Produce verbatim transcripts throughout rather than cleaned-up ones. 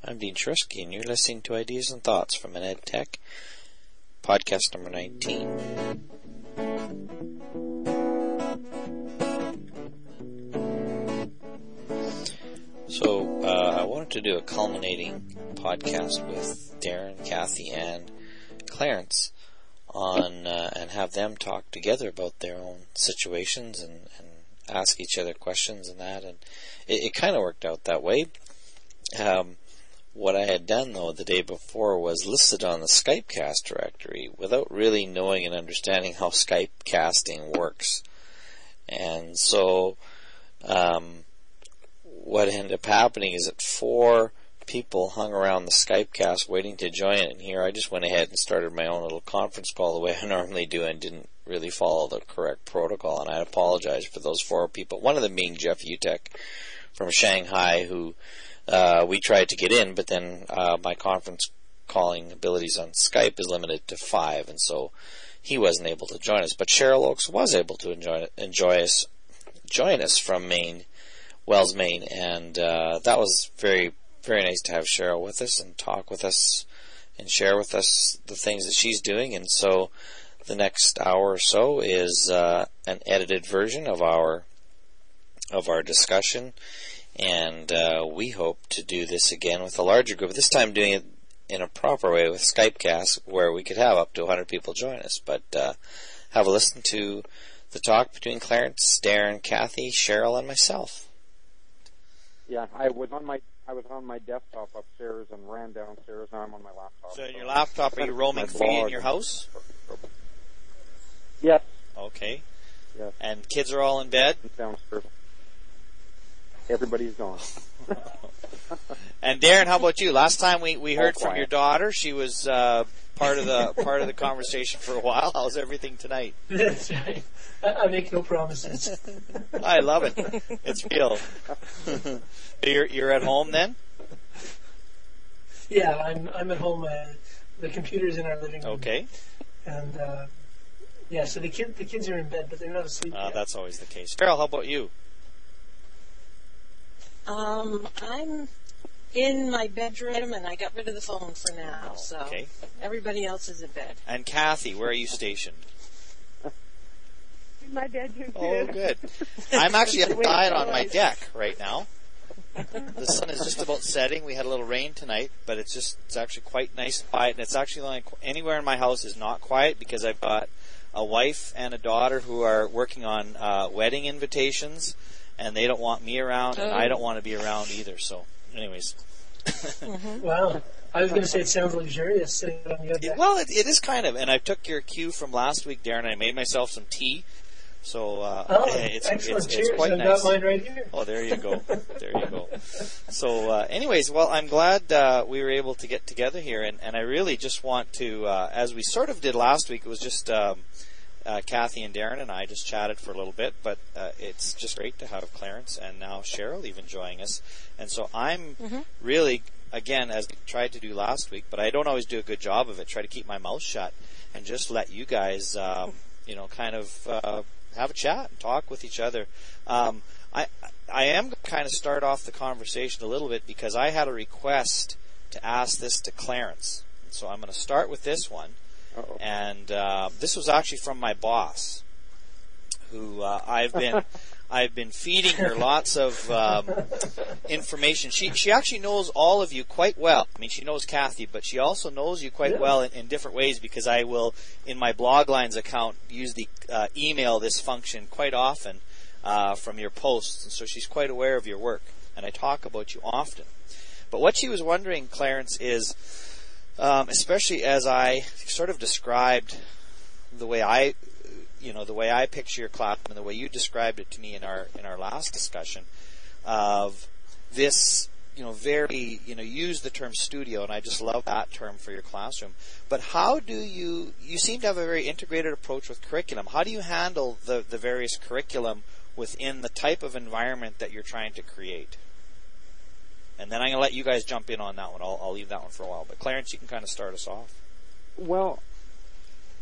I'm Dean Trusky, and you're listening to Ideas and Thoughts from an Ed Tech, podcast number nineteen. So, uh, I wanted to do a culminating podcast with Darren, Kathy, and Clarence on, uh, and have them talk together about their own situations and, and ask each other questions and that, and it, it kind of worked out that way. Um, what I had done, though, the day before was listed on the Skypecast directory without really knowing and understanding how Skype casting works. And so, um, what ended up happening is that four people hung around the Skypecast waiting to join it, and here I just went ahead and started my own little conference call the way I normally do and didn't really follow the correct protocol, and I apologize for those four people, one of them being Jeff Utek from Shanghai, who uh, we tried to get in, but then uh, my conference calling abilities on Skype is limited to five, and so he wasn't able to join us. But Cheryl Oakes was able to enjoy, enjoy us, join us from Maine, Wells, Maine, and uh, that was very, very nice to have Cheryl with us and talk with us and share with us the things that she's doing. And so the next hour or so is uh, an edited version of our of our discussion, and uh, we hope to do this again with a larger group. This time doing it in a proper way with Skypecast, where we could have up to one hundred people join us. But uh, have a listen to the talk between Clarence, Darren, Kathy, Cheryl, and myself. Yeah, I was on my I was on my desktop upstairs and ran downstairs. Now I'm on my laptop. So, so your laptop, are you roaming free in your house? Yes. Okay. Yes. And kids are all in bed? Downstairs. Everybody's gone. And Darren, how about you? Last time we, we heard from your daughter, she was uh, part of the part of the conversation for a while. How's everything tonight? That's right. I, I make no promises. I love it. It's real. you're you're at home then? Yeah, I'm I'm at home. Uh, the computer's in our living room. Okay. And uh, yeah, so the kid the kids are in bed, but they're not asleep uh, yet. That's always the case. Carol, how about you? Um, I'm in my bedroom, and I got rid of the phone for now. Oh, so okay. Everybody else is in bed. And Kathy, where are you stationed? In my bedroom, too. Oh, good. I'm actually outside on my deck right now. The sun is just about setting. We had a little rain tonight, but it's just it's actually quite nice and quiet. And it's actually only anywhere in my house is not quiet because I've got a wife and a daughter who are working on uh, wedding invitations, and they don't want me around, and I don't want to be around either. So, anyways. Mm-hmm. Wow. I was going to say it sounds luxurious sitting on your deck. Well, it, it is kind of, and I took your cue from last week, Darren. I made myself some tea. So uh, oh, it's, excellent. it's, Cheers. it's quite I've nice. got mine right here. Oh, there you go. There you go. So uh, anyways, well, I'm glad uh, we were able to get together here, and, and I really just want to, uh, as we sort of did last week, it was just um, uh, Kathy and Darren and I just chatted for a little bit, but uh, it's just great to have Clarence and now Cheryl even joining us. And so I'm mm-hmm. really, again, as I tried to do last week, but I don't always do a good job of it, try to keep my mouth shut and just let you guys, um, you know, kind of uh, have a chat and talk with each other. Um, I I am going to kind of start off the conversation a little bit because I had a request to ask this to Clarence. So I'm going to start with this one. Uh-oh. And uh, this was actually from my boss, who uh, I've been I've been feeding her lots of um, information. She she actually knows all of you quite well. I mean, she knows Kathy, but she also knows you quite yeah. well in, in different ways because I will, in my Bloglines account, use the uh, email this function quite often uh, from your posts. And so she's quite aware of your work, and I talk about you often. But what she was wondering, Clarence, is, um, especially as I sort of described the way I... you know, the way I picture your class and the way you described it to me in our in our last discussion of this, you know, very, you know, use the term studio, and I just love that term for your classroom. But how do you, you seem to have a very integrated approach with curriculum. How do you handle the, the various curriculum within the type of environment that you're trying to create? And then I'm going to let you guys jump in on that one. I'll, I'll leave that one for a while. But Clarence, you can kind of start us off. Well,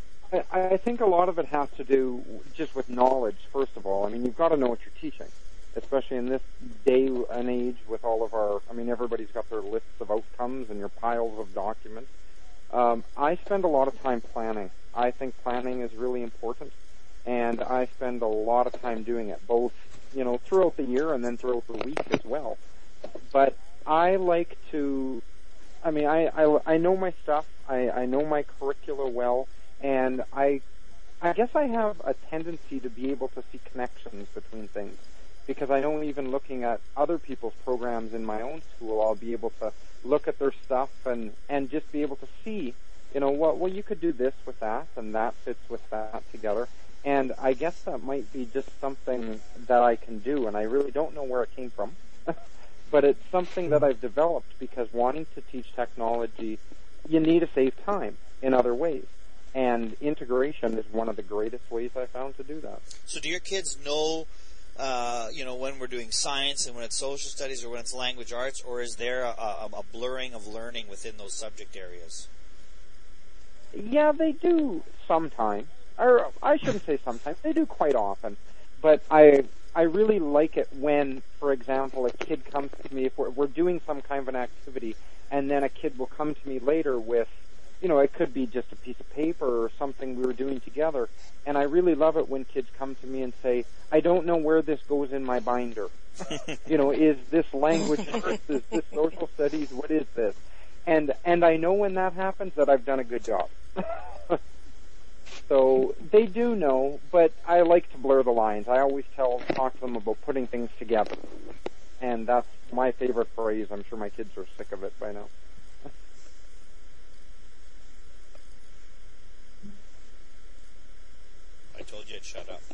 I think a lot of it has to do just with knowledge, first of all. I mean, you've got to know what you're teaching. especially in this day and age with all of our, I mean, everybody's got their lists of outcomes and your piles of documents. Um, I spend a lot of time planning. I think planning is really important, and I spend a lot of time doing it, both, you know, throughout the year and then throughout the week as well. But I like to, I mean, I, I, I know my stuff. I, I know my curricula well, and I, I guess I have a tendency to be able to see connections between things, because I know even looking at other people's programs in my own school, I'll be able to look at their stuff and, and just be able to see, you know, what, well, you could do this with that, and that fits with that together. And I guess that might be just something that I can do, and I really don't know where it came from. But it's something that I've developed because wanting to teach technology, you need to save time in other ways. And integration is one of the greatest ways I found to do that. So do your kids know, uh, you know, when we're doing science and when it's social studies or when it's language arts, or is there a, a, a blurring of learning within those subject areas? Yeah, they do sometimes. Or I shouldn't say sometimes. They do quite often. But I I really like it when, for example, a kid comes to me, if we're, we're doing some kind of an activity, and then a kid will come to me later with, you know, it could be just a piece of paper or something we were doing together. And I really love it when kids come to me and say, I don't know where this goes in my binder. You know, is this language arts? Is this social studies? What is this? And and I know when that happens that I've done a good job. So they do know, but I like to blur the lines. I always tell, talk to them about putting things together. And that's my favorite phrase. I'm sure my kids are sick of it by now. I told you I'd shut up.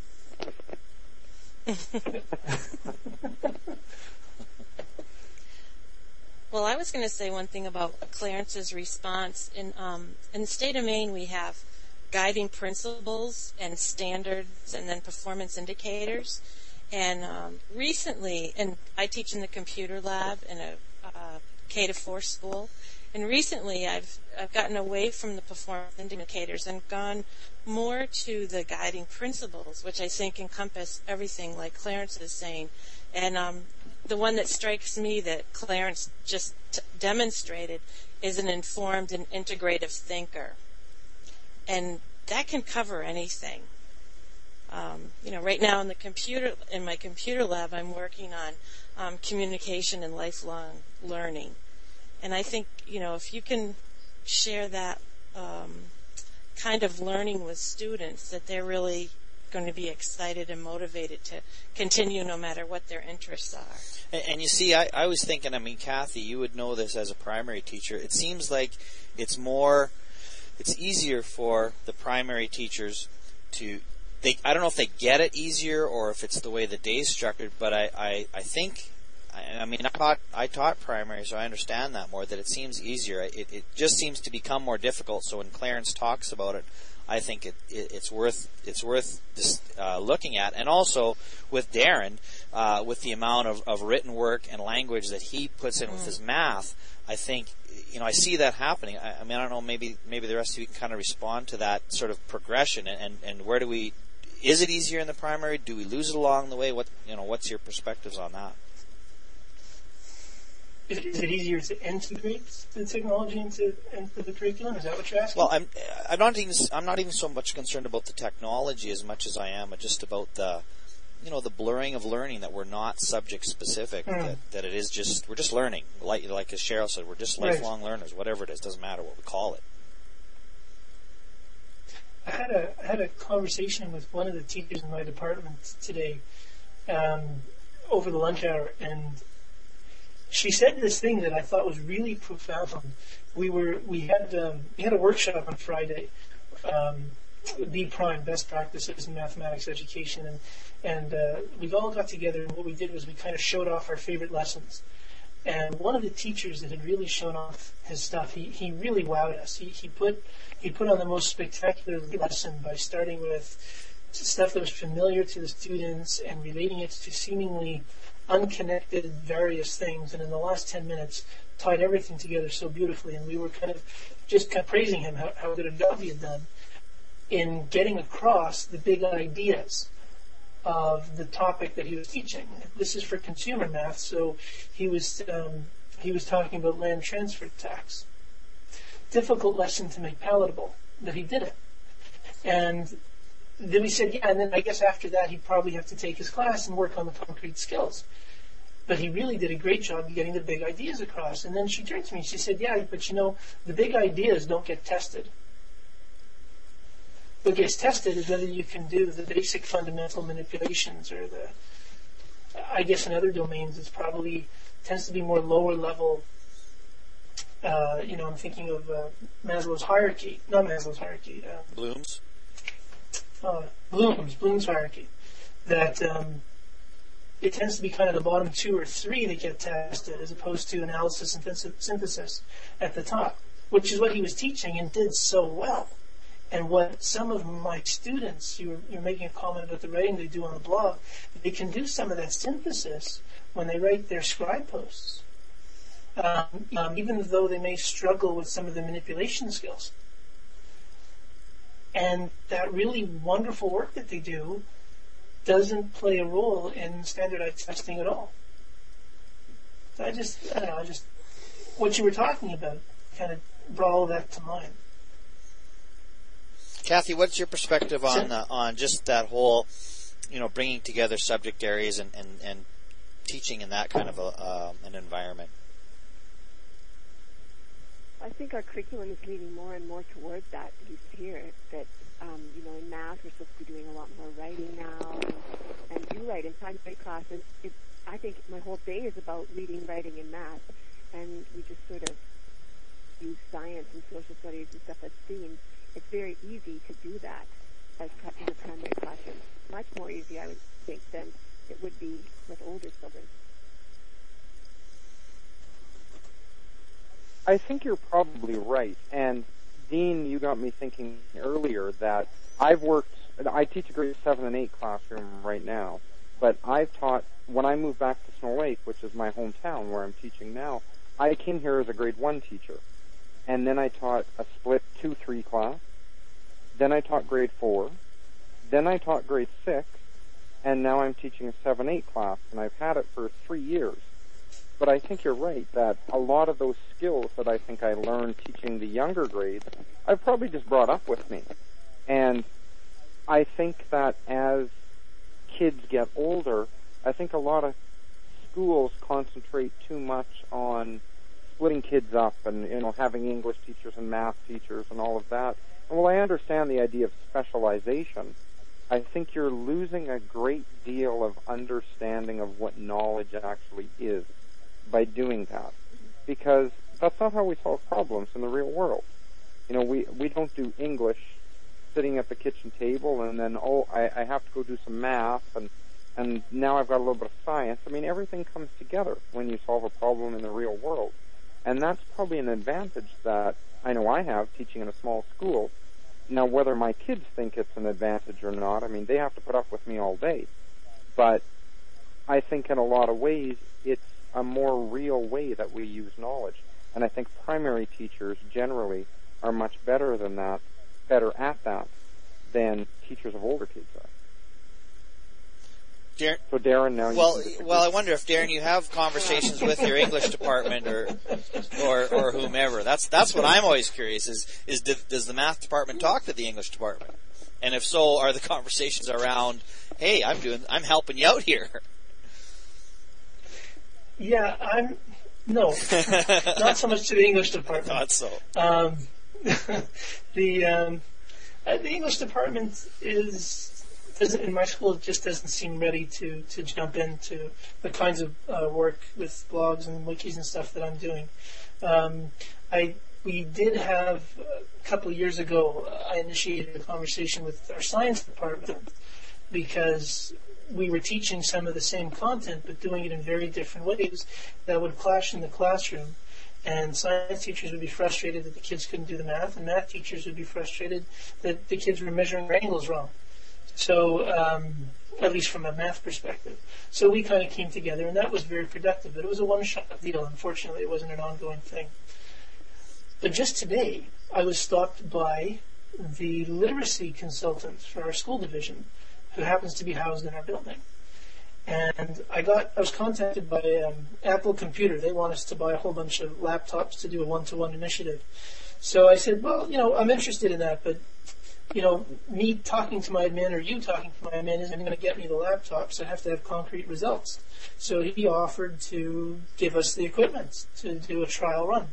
Well, I was going to say one thing about Clarence's response. In um, in the state of Maine, we have guiding principles and standards and then performance indicators. And um, recently, and I teach in the computer lab in a uh, K to four school, and recently I've I've gotten away from the performance indicators and gone more to the guiding principles, which I think encompass everything like Clarence is saying. And um, the one that strikes me that Clarence just t- demonstrated is an informed and integrative thinker. And that can cover anything. Um, you know, right now in the computer, in my computer lab, I'm working on um, communication and lifelong learning. And I think, you know, if you can share that um, kind of learning with students, that they're really going to be excited and motivated to continue no matter what their interests are. And, and you see, I, I was thinking, I mean, Kathy, you would know this as a primary teacher. It seems like it's more, it's easier for the primary teachers to, they, I don't know if they get it easier or if it's the way the day's structured, but I, I, I think, I, I mean, I taught, I taught primary, so I understand that more, that it seems easier. It, it just seems to become more difficult, so when Clarence talks about it, I think it, it, it's worth it's worth just, uh, looking at, and also with Darren, uh, with the amount of, of written work and language that he puts in mm. with his math, I think, you know, I see that happening. I, I mean, I don't know, maybe maybe the rest of you can kind of respond to that sort of progression, and, and, and where do we? Is it easier in the primary? Do we lose it along the way? What you know? What's your perspectives on that? Is, is it easier to integrate the technology into, into the curriculum? Is that what you're asking? Well, I'm I'm not even I'm not even so much concerned about the technology as much as I am just about the, you know, the blurring of learning, that we're not subject specific, mm. that, that it is just we're just learning, like like as Cheryl said, we're just lifelong right. learners. Whatever it is, doesn't matter what we call it. I had a I had a conversation with one of the teachers in my department today, um, over the lunch hour, and she said this thing that I thought was really profound. We were we had um, we had a workshop on Friday, um, B Prime, Best Practices in Mathematics Education, and and uh, we all got together, and what we did was we kind of showed off our favorite lessons. And one of the teachers that had really shown off his stuff, he, he really wowed us. He he put he put on the most spectacular lesson by starting with stuff that was familiar to the students and relating it to seemingly unconnected various things, and in the last ten minutes tied everything together so beautifully, and we were kind of just kind of praising him, how, how good a job he had done in getting across the big ideas. of the topic that he was teaching. This is for consumer math, so he was um, he was talking about land transfer tax. Difficult lesson to make palatable, but he did it. And then we said, yeah, and then I guess after that he'd probably have to take his class and work on the concrete skills. But he really did a great job of getting the big ideas across. And then she turned to me and she said, yeah, but you know, the big ideas don't get tested. What gets tested is whether you can do the basic fundamental manipulations, or the, I guess in other domains it's probably, tends to be more lower level. Uh, you know, I'm thinking of uh, Maslow's hierarchy, not Maslow's hierarchy. Uh, Bloom's? Uh, Bloom's, Bloom's hierarchy. That um, it tends to be kind of the bottom two or three that get tested, as opposed to analysis and synthesis at the top, which is what he was teaching and did so well. And what some of my students, you were, you're making a comment about the writing they do on the blog, they can do some of that synthesis when they write their scribe posts. Um, um, even though they may struggle with some of the manipulation skills. And that really wonderful work that they do doesn't play a role in standardized testing at all. So I just, I don't know, I just, what you were talking about kind of brought all that to mind. Kathy, what's your perspective on uh, on just that whole, you know, bringing together subject areas and, and, and teaching in that kind of a, uh, an environment? I think our curriculum is leaning more and more towards that, at least here, that, um, you know, in math we're supposed to be doing a lot more writing now, and, and you're right, in primary classes, it, I think my whole day is about reading, writing, and math, and we just sort of use science and social studies and stuff as themes. It's very easy to do that as in the primary classroom. Much more easy, I would think, than it would be with older children. I think you're probably right. And Dean, you got me thinking earlier that I've worked, I teach a grade seven and eight classroom right now, but I've taught, when I moved back to Snow Lake, which is my hometown where I'm teaching now, I came here as a grade one teacher. And then I taught a split two three class. Then I taught grade four. Then I taught grade six. And now I'm teaching a seven eight class, and I've had it for three years. But I think you're right that a lot of those skills that I think I learned teaching the younger grades, I've probably just brought up with me. And I think that as kids get older, I think a lot of schools concentrate too much on splitting kids up and, you know, having English teachers and math teachers and all of that. And while I understand the idea of specialization, I think you're losing a great deal of understanding of what knowledge actually is by doing that, because that's not how we solve problems in the real world. You know, we, we don't do English sitting at the kitchen table and then, oh, I, I have to go do some math and, and now I've got a little bit of science. I mean, everything comes together when you solve a problem in the real world. And that's probably an advantage that I know I have teaching in a small school. Now, whether my kids think it's an advantage or not, I mean, they have to put up with me all day. But I think in a lot of ways, it's a more real way that we use knowledge. And I think primary teachers generally are much better than that, better at that than teachers of older kids are. Darren, so Darren, now well, you well, I wonder if Darren, you have conversations with your English department or, or, or whomever. That's that's what I'm always curious is is do, does the math department talk to the English department? And if so, are the conversations around, hey, I'm doing, I'm helping you out here? Yeah, I'm no, not so much to the English department. Not so. Um, the um, uh, the English department is. In my school, it just doesn't seem ready to, to jump into the kinds of uh, work with blogs and wikis and stuff that I'm doing. Um, I we did have a couple of years ago. I initiated a conversation with our science department because we were teaching some of the same content, but doing it in very different ways that would clash in the classroom. And science teachers would be frustrated that the kids couldn't do the math, and math teachers would be frustrated that the kids were measuring angles wrong. So, um, at least from a math perspective. So we kind of came together, and that was very productive. But it was a one-shot deal. Unfortunately, it wasn't an ongoing thing. But just today, I was stopped by the literacy consultant for our school division, who happens to be housed in our building. And I got, I was contacted by um, Apple Computer. They want us to buy a whole bunch of laptops to do a one-to-one initiative. So I said, well, you know, I'm interested in that, but, you know, me talking to my admin or you talking to my admin isn't going to get me the laptops. I have to have concrete results. So he offered to give us the equipment to do a trial run.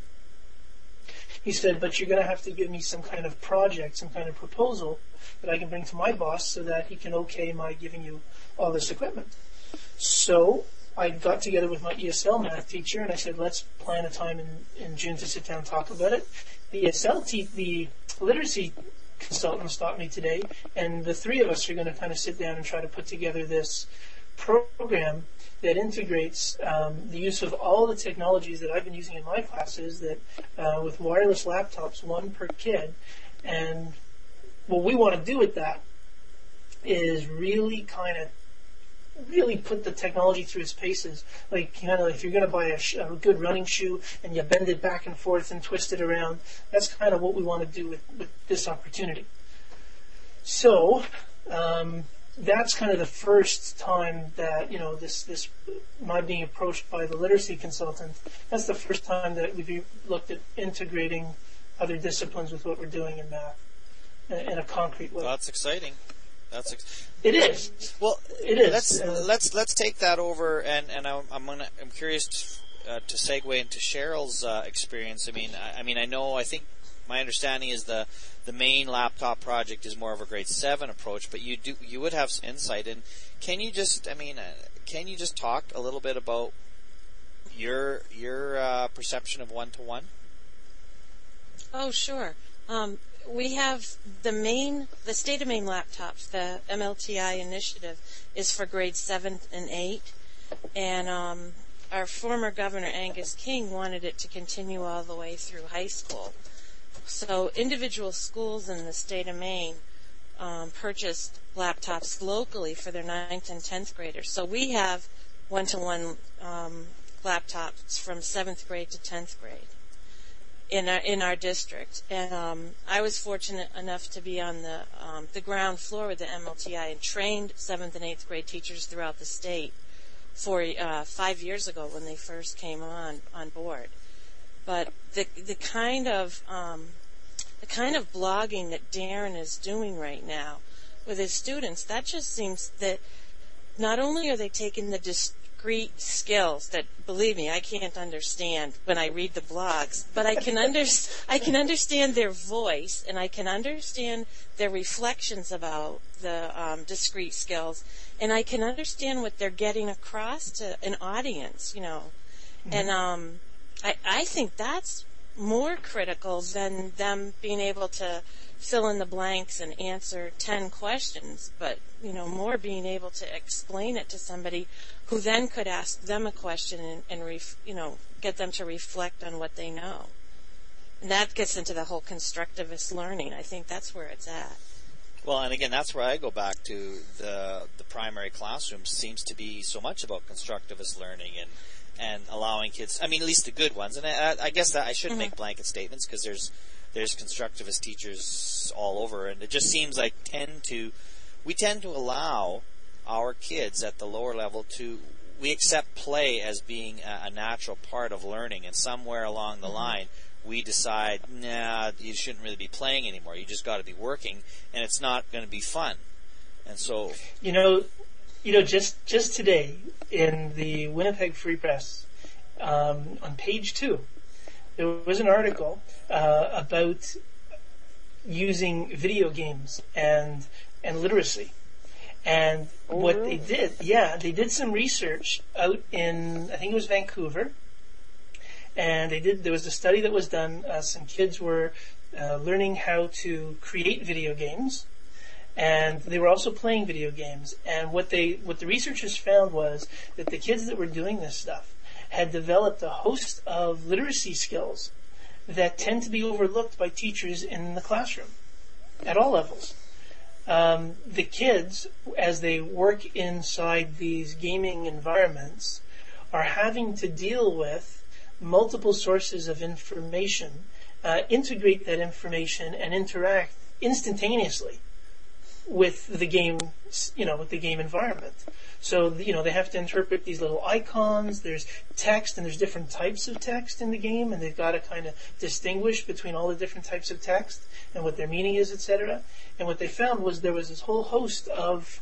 He said, but you're going to have to give me some kind of project, some kind of proposal that I can bring to my boss so that he can okay my giving you all this equipment. So I got together with my E S L math teacher and I said, let's plan a time in, in June to sit down and talk about it. The E S L, te- the literacy consultant stopped me today, and the three of us are going to kind of sit down and try to put together this program that integrates um, the use of all the technologies that I've been using in my classes, that uh, with wireless laptops, one per kid. And what we want to do with that is really kind of really put the technology through its paces. Like, kind of, if you're going to buy a, sh- a good running shoe and you bend it back and forth and twist it around, that's kind of what we want to do with, with this opportunity. So, um, that's kind of the first time that, you know, this, this, my being approached by the literacy consultant, that's the first time that we've looked at integrating other disciplines with what we're doing in math in, in a concrete way. Well, that's exciting. That's ex- it is. Well, it is. Let's uh, let's let's take that over, and and I'm I'm, gonna, I'm curious to, uh, to segue into Cheryl's uh, experience. I mean, I, I mean, I know. I think my understanding is the the main laptop project is more of a grade seven approach, but you do you would have some insight. And can you just, I mean, uh, can you just talk a little bit about your your uh, perception of one to one? Oh, sure. Um, we have the main, the State of Maine laptops, the M L T I initiative is for grades seven and eight. And um, our former governor, Angus King, wanted it to continue all the way through high school. So individual schools in the state of Maine um, purchased laptops locally for their ninth and tenth graders. So we have one-to-one um, laptops from seventh grade to tenth grade in our in our district. And um, I was fortunate enough to be on the um, the ground floor with the M L T I and trained seventh and eighth grade teachers throughout the state for uh, five years ago when they first came on on board. But the the kind of um, the kind of blogging that Darren is doing right now with his students, that just seems that not only are they taking the discrete skills that, believe me, I can't understand when I read the blogs, but I can under, I can understand their voice and I can understand their reflections about the um, discrete skills, and I can understand what they're getting across to an audience, you know, mm-hmm. and um. I, I think that's more critical than them being able to fill in the blanks and answer ten questions, but, you know, more being able to explain it to somebody who then could ask them a question and, and ref, you know, get them to reflect on what they know. And that gets into the whole constructivist learning. I think that's where it's at. Well, and again, that's where I go back to the the primary classroom seems to be so much about constructivist learning and and allowing kids, I mean, at least the good ones. And I, I guess that I shouldn't mm-hmm. make blanket statements because there's there's constructivist teachers all over, and it just seems like tend to we tend to allow our kids at the lower level to we accept play as being a, a natural part of learning, and somewhere along the mm-hmm. line we decide, nah, you shouldn't really be playing anymore. You just got to be working, and it's not going to be fun. And so, you know. You know, just just today in the Winnipeg Free Press, um, on page two, there was an article uh, about using video games and and literacy. And oh, what really? they did, yeah, they did some research out in, I think it was Vancouver, and they did. There was a study that was done. Uh, some kids were uh, learning how to create video games. And they were also playing video games. And what they, what the researchers found was that the kids that were doing this stuff had developed a host of literacy skills that tend to be overlooked by teachers in the classroom at all levels. Um, the kids, as they work inside these gaming environments, are having to deal with multiple sources of information, uh, integrate that information, and interact instantaneously with the game, you know, with the game environment. So, you know, they have to interpret these little icons, there's text, and there's different types of text in the game, and they've got to kind of distinguish between all the different types of text and what their meaning is, et cetera. And what they found was there was this whole host of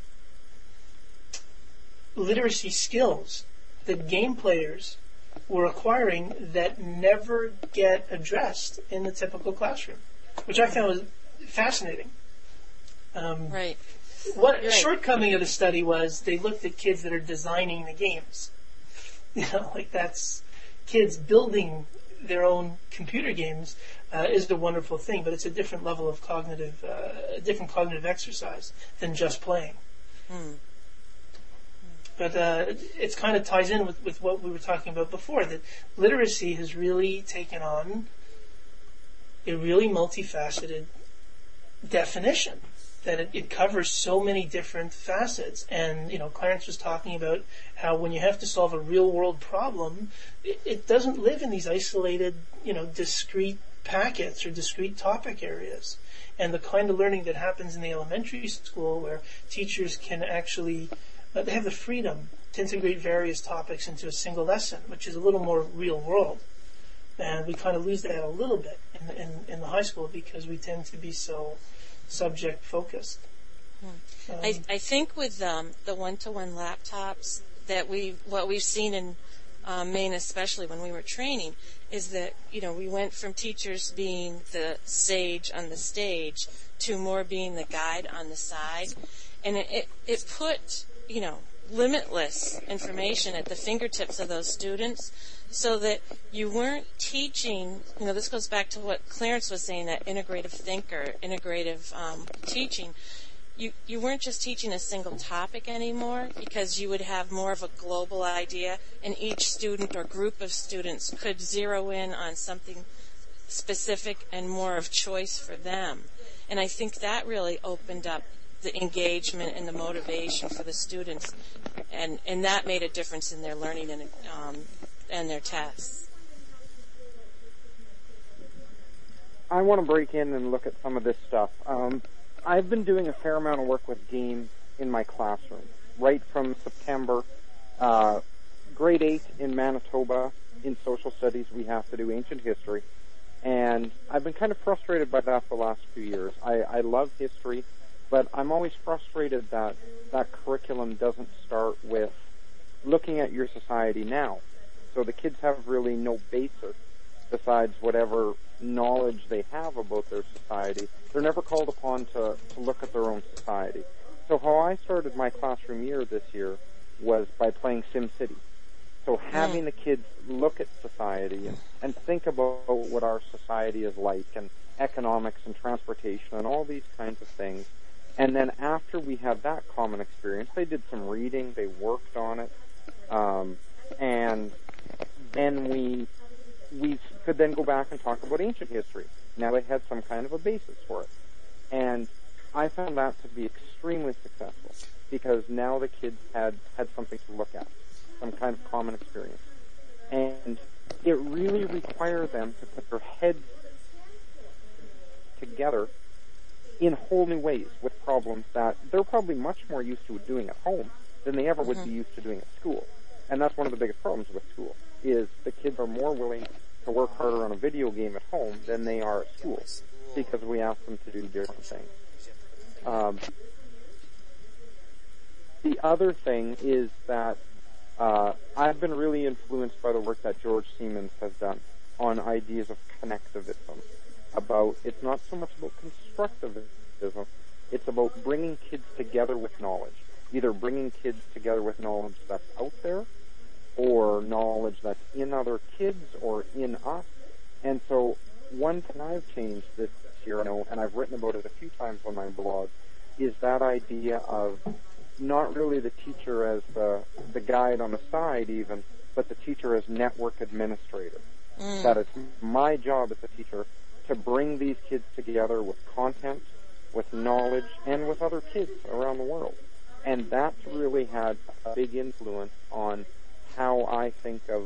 literacy skills that game players were acquiring that never get addressed in the typical classroom, which I found was fascinating. Um, right. One right. shortcoming of the study was they looked at kids that are designing the games. You know, like that's kids building their own computer games uh, is a wonderful thing, but it's a different level of cognitive, uh, a different cognitive exercise than just playing. Hmm. But uh, it kind of ties in with, with what we were talking about before, that literacy has really taken on a really multifaceted definition, that it, it covers so many different facets. And, you know, Clarence was talking about how when you have to solve a real-world problem, it, it doesn't live in these isolated, you know, discrete packets or discrete topic areas. And the kind of learning that happens in the elementary school where teachers can actually Uh, they have the freedom to integrate various topics into a single lesson, which is a little more real world. And we kind of lose that a little bit in, in, in the high school because we tend to be so subject focused. Hmm. Um, I, I think with um, the one-to-one laptops that we, what we've seen in uh, Maine, especially when we were training, is that, you know, we went from teachers being the sage on the stage to more being the guide on the side. And it, it, it put, you know, limitless information at the fingertips of those students so that you weren't teaching, you know, this goes back to what Clarence was saying, that integrative thinker, integrative um, teaching. You, you weren't just teaching a single topic anymore because you would have more of a global idea and each student or group of students could zero in on something specific and more of choice for them. And I think that really opened up the engagement and the motivation for the students, and, and that made a difference in their learning and um, and their tests. I want to break in and look at some of this stuff. Um, I've been doing a fair amount of work with games in my classroom, right from September. Uh, grade eight in Manitoba, in social studies, we have to do ancient history, and I've been kind of frustrated by that the last few years. I, I love history, but I'm always frustrated that that curriculum doesn't start with looking at your society now. So the kids have really no basis besides whatever knowledge they have about their society. They're never called upon to, to look at their own society. So how I started my classroom year this year was by playing SimCity. So having the kids look at society and, and think about what our society is like, and economics and transportation and all these kinds of things. And then after we had that common experience, they did some reading, they worked on it, um, and then we we could then go back and talk about ancient history. Now they had some kind of a basis for it. And I found that to be extremely successful because now the kids had, had something to look at, some kind of common experience. And it really required them to put their heads together in whole new ways with problems that they're probably much more used to doing at home than they ever would Mm-hmm. be used to doing at school. And that's one of the biggest problems with school, is the kids are more willing to work harder on a video game at home than they are at school because we ask them to do different things. Um, the other thing is that uh, I've been really influenced by the work that George Siemens has done on ideas of connectivism. About it's not so much about constructivism, it's about bringing kids together with knowledge. Either bringing kids together with knowledge that's out there, or knowledge that's in other kids or in us. And so one thing I've changed this year, you know, and I've written about it a few times on my blog, is that idea of not really the teacher as the, the guide on the side even, but the teacher as network administrator. Mm. That it's my job as a teacher to bring these kids together with content, with knowledge, and with other kids around the world. And that's really had a big influence on how I think of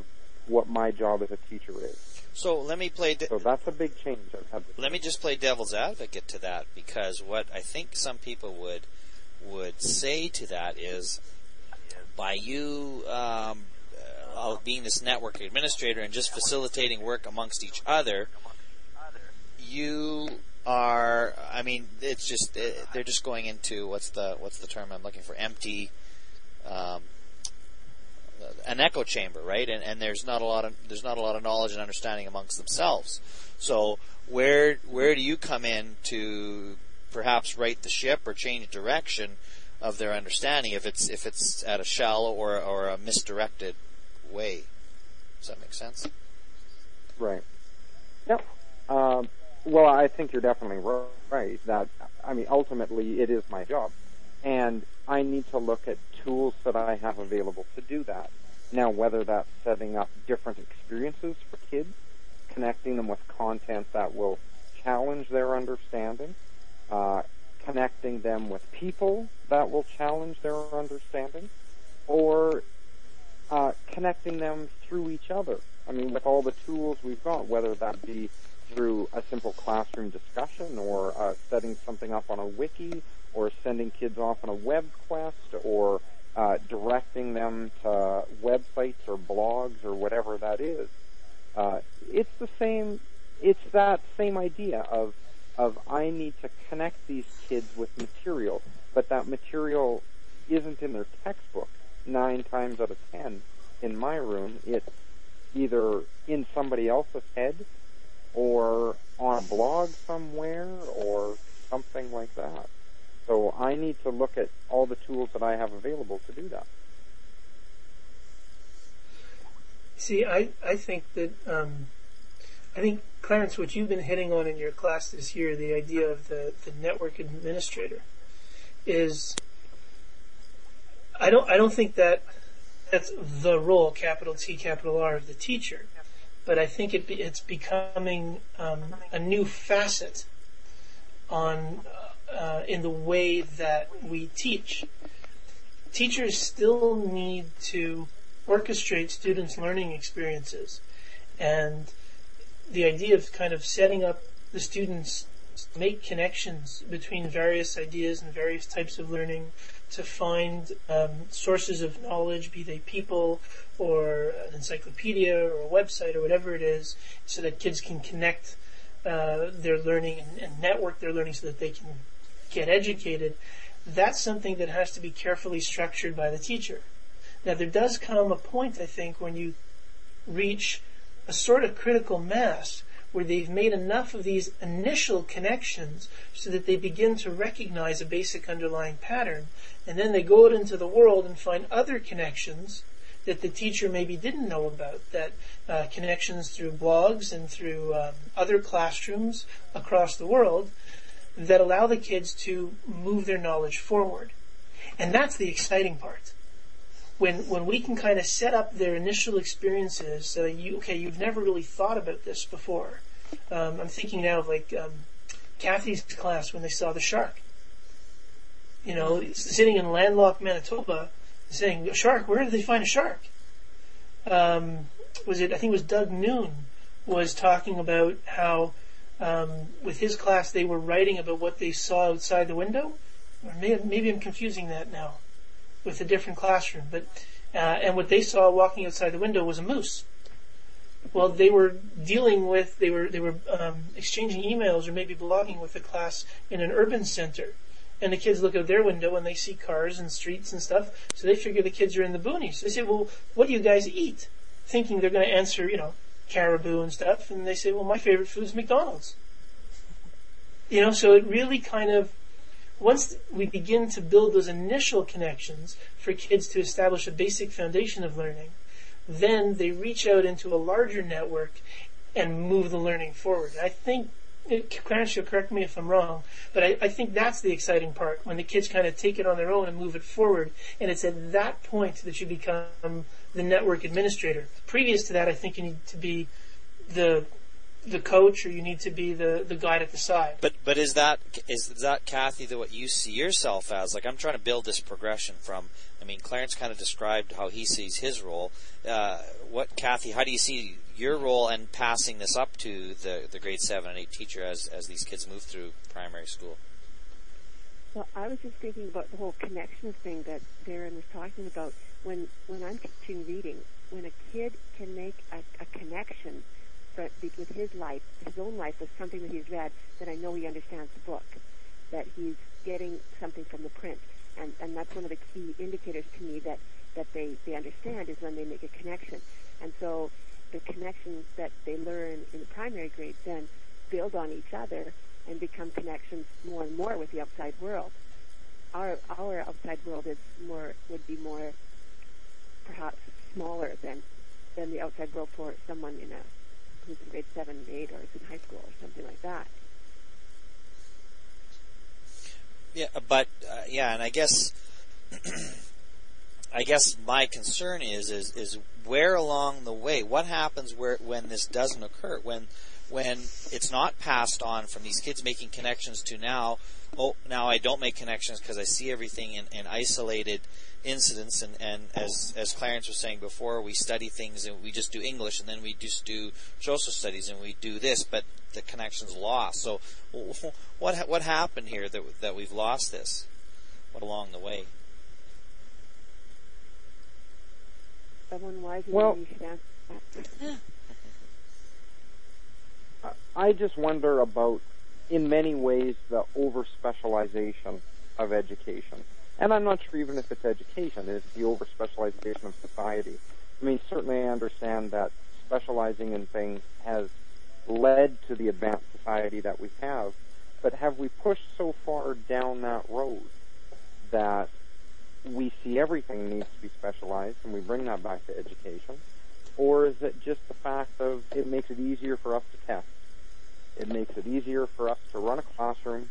what my job as a teacher is. So let me play. De- so that's a big change I've had. Let me just play devil's advocate to that, because what I think some people would would say to that is, by you um, uh, being this network administrator and just facilitating work amongst each other, you are. I mean, it's just they're just going into what's the what's the term I'm looking for? Empty. Um, an echo chamber, right? And, and there's not a lot of there's not a lot of knowledge and understanding amongst themselves. So where where do you come in to perhaps right the ship or change direction of their understanding if it's if it's at a shallow or or a misdirected way? Does that make sense? Right. Yep. Um, well, I think you're definitely right. That I mean, ultimately, it is my job, and I need to look at tools that I have available to do that. Now, whether that's setting up different experiences for kids, connecting them with content that will challenge their understanding, uh, connecting them with people that will challenge their understanding, or uh, connecting them through each other. I mean, with all the tools we've got, whether that be through a simple classroom discussion or uh, setting something up on a wiki or sending kids off on a web quest or uh, directing them to websites or blogs or whatever that is. Uh, it's the same, it's that same idea of, of I need to connect these kids with material, but that material isn't in their textbook nine times out of ten in my room. It's either in somebody else's head or on a blog somewhere or something like that. So I need to look at all the tools that I have available to do that. See, I, I think that, um, I think, Clarence, what you've been hitting on in your class this year, the idea of the, the network administrator, is, I don't, I don't think that that's the role, capital T, capital R, of the teacher, but I think it, it's becoming um, a new facet on uh, in the way that we teach. Teachers still need to orchestrate students' learning experiences, and the idea of kind of setting up the students to make connections between various ideas and various types of learning, to find um, sources of knowledge, be they people or an encyclopedia or a website or whatever it is, so that kids can connect uh, their learning and, and network their learning so that they can get educated. That's something that has to be carefully structured by the teacher. Now, there does come a point, I think, when you reach a sort of critical mass where they've made enough of these initial connections so that they begin to recognize a basic underlying pattern, and then they go out into the world and find other connections that the teacher maybe didn't know about, that uh, connections through blogs and through um, other classrooms across the world that allow the kids to move their knowledge forward. And that's the exciting part. When when we can kind of set up their initial experiences so that you, okay, you've never really thought about this before. Um, I'm thinking now of like um, Kathy's class when they saw the shark. You know, sitting in landlocked Manitoba saying, a shark, where did they find a shark? Um, was it, I think it was Doug Noon was talking about how um, with his class they were writing about what they saw outside the window. Or maybe, maybe I'm confusing that now with a different classroom, but uh, and what they saw walking outside the window was a moose. Well, they were dealing with, they were they were um, exchanging emails or maybe blogging with the class in an urban center, and the kids look out their window and they see cars and streets and stuff, so they figure the kids are in the boonies. They say, well, what do you guys eat? Thinking they're going to answer, you know, caribou and stuff, and they say, well, my favorite food is McDonald's. You know, so it really kind of, once we begin to build those initial connections for kids to establish a basic foundation of learning, then they reach out into a larger network and move the learning forward. I think, Clarence, you'll correct me if I'm wrong, but I, I think that's the exciting part, when the kids kind of take it on their own and move it forward, and it's at that point that you become the network administrator. Previous to that, I think you need to be the the coach or you need to be the, the guide at the side. But but is that is that Kathy the what you see yourself as? Like, I'm trying to build this progression from. I mean, Clarence kind of described how he sees his role. Uh, what Kathy? How do you see your role and passing this up to the the grade seven and eight teacher as as these kids move through primary school? Well, I was just thinking about the whole connections thing that Darren was talking about. When when I'm teaching reading, when a kid can make a, a connection for, with his life, his own life, with something that he's read, then I know he understands the book, that he's getting something from the print. And, and that's one of the key indicators to me that, that they, they understand is when they make a connection. And so the connections that they learn in the primary grades then build on each other and become connections more and more with the outside world. Our our outside world is more would be more perhaps smaller than than the outside world for someone in a who's in grade seven, eight, or is in high school or something like that. Yeah, but uh, yeah, and I guess I guess my concern is is is where along the way, what happens where when this doesn't occur, when when it's not passed on from these kids making connections to now, oh, now I don't make connections because I see everything in, in isolated incidents, and, and as as Clarence was saying before, we study things and we just do English, and then we just do social studies, and we do this, but the connection's lost. So what what happened here that that we've lost this? What along the way? Someone wise and Well, you should answer that. I just wonder about, in many ways, the over-specialization of education. And I'm not sure even if it's education, it's the over-specialization of society. I mean, certainly I understand that specializing in things has led to the advanced society that we have, but have we pushed so far down that road that we see everything needs to be specialized, and we bring that back to education? Or is it just the fact of it makes it easier for us to test? It makes it easier for us to run a classroom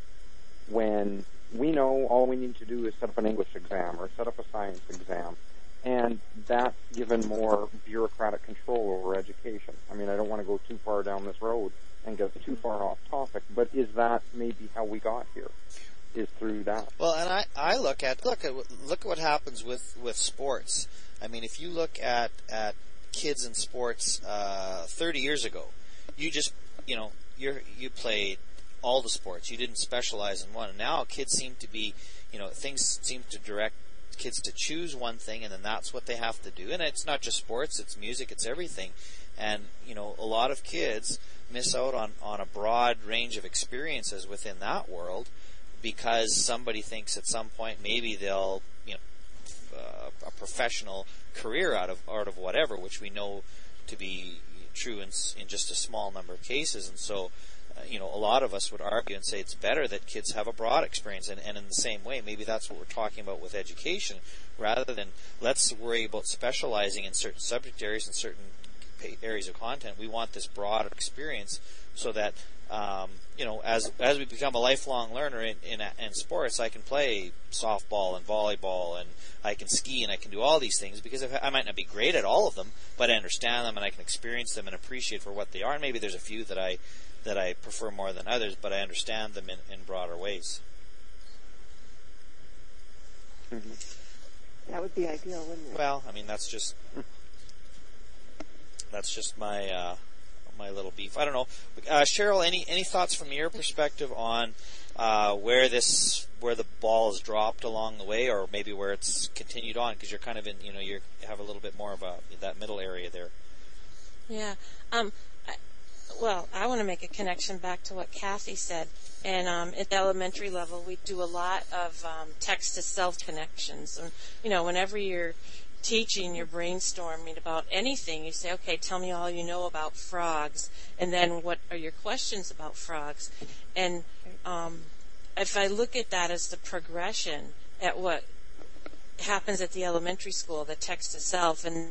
when we know all we need to do is set up an English exam or set up a science exam, and that's given more bureaucratic control over education. I mean, I don't want to go too far down this road and get too far off topic, but is that maybe how we got here? Is through that? Well, and I, I look at look at look at what happens with, with sports. I mean, if you look at at kids in sports uh, thirty years ago, you just you know you you played all the sports. You didn't specialize in one. And now kids seem to be, you know, things seem to direct kids to choose one thing, and then that's what they have to do. And it's not just sports; it's music, it's everything. And you know, a lot of kids miss out on on a broad range of experiences within that world, because somebody thinks at some point maybe they'll, you know, uh, a professional career out of out of whatever, which we know to be true in, in just a small number of cases. And so, uh, you know, a lot of us would argue and say it's better that kids have a broad experience. And, and in the same way, maybe that's what we're talking about with education, rather than let's worry about specializing in certain subject areas and certain areas of content. We want this broad experience so that Um, you know, as as we become a lifelong learner in, in in sports, I can play softball and volleyball, and I can ski, and I can do all these things, because if, I might not be great at all of them, but I understand them and I can experience them and appreciate for what they are. And maybe there's a few that I that I prefer more than others, but I understand them in, in broader ways. Mm-hmm. That would be ideal, wouldn't it? Well, I mean, that's just that's just my. Uh, my little beef. I don't know. Uh, Cheryl, any any thoughts from your perspective on uh, where this where the ball is dropped along the way, or maybe where it's continued on? Because you're kind of in, you know, you have a little bit more of a that middle area there. Yeah. Um. I, well, I want to make a connection back to what Kathy said. And um, at the elementary level, we do a lot of um, text-to-self connections. And you know, whenever you're teaching, you're brainstorming about anything, you say, okay, tell me all you know about frogs, and then what are your questions about frogs? And um, if I look at that as the progression at what happens at the elementary school, the text itself, and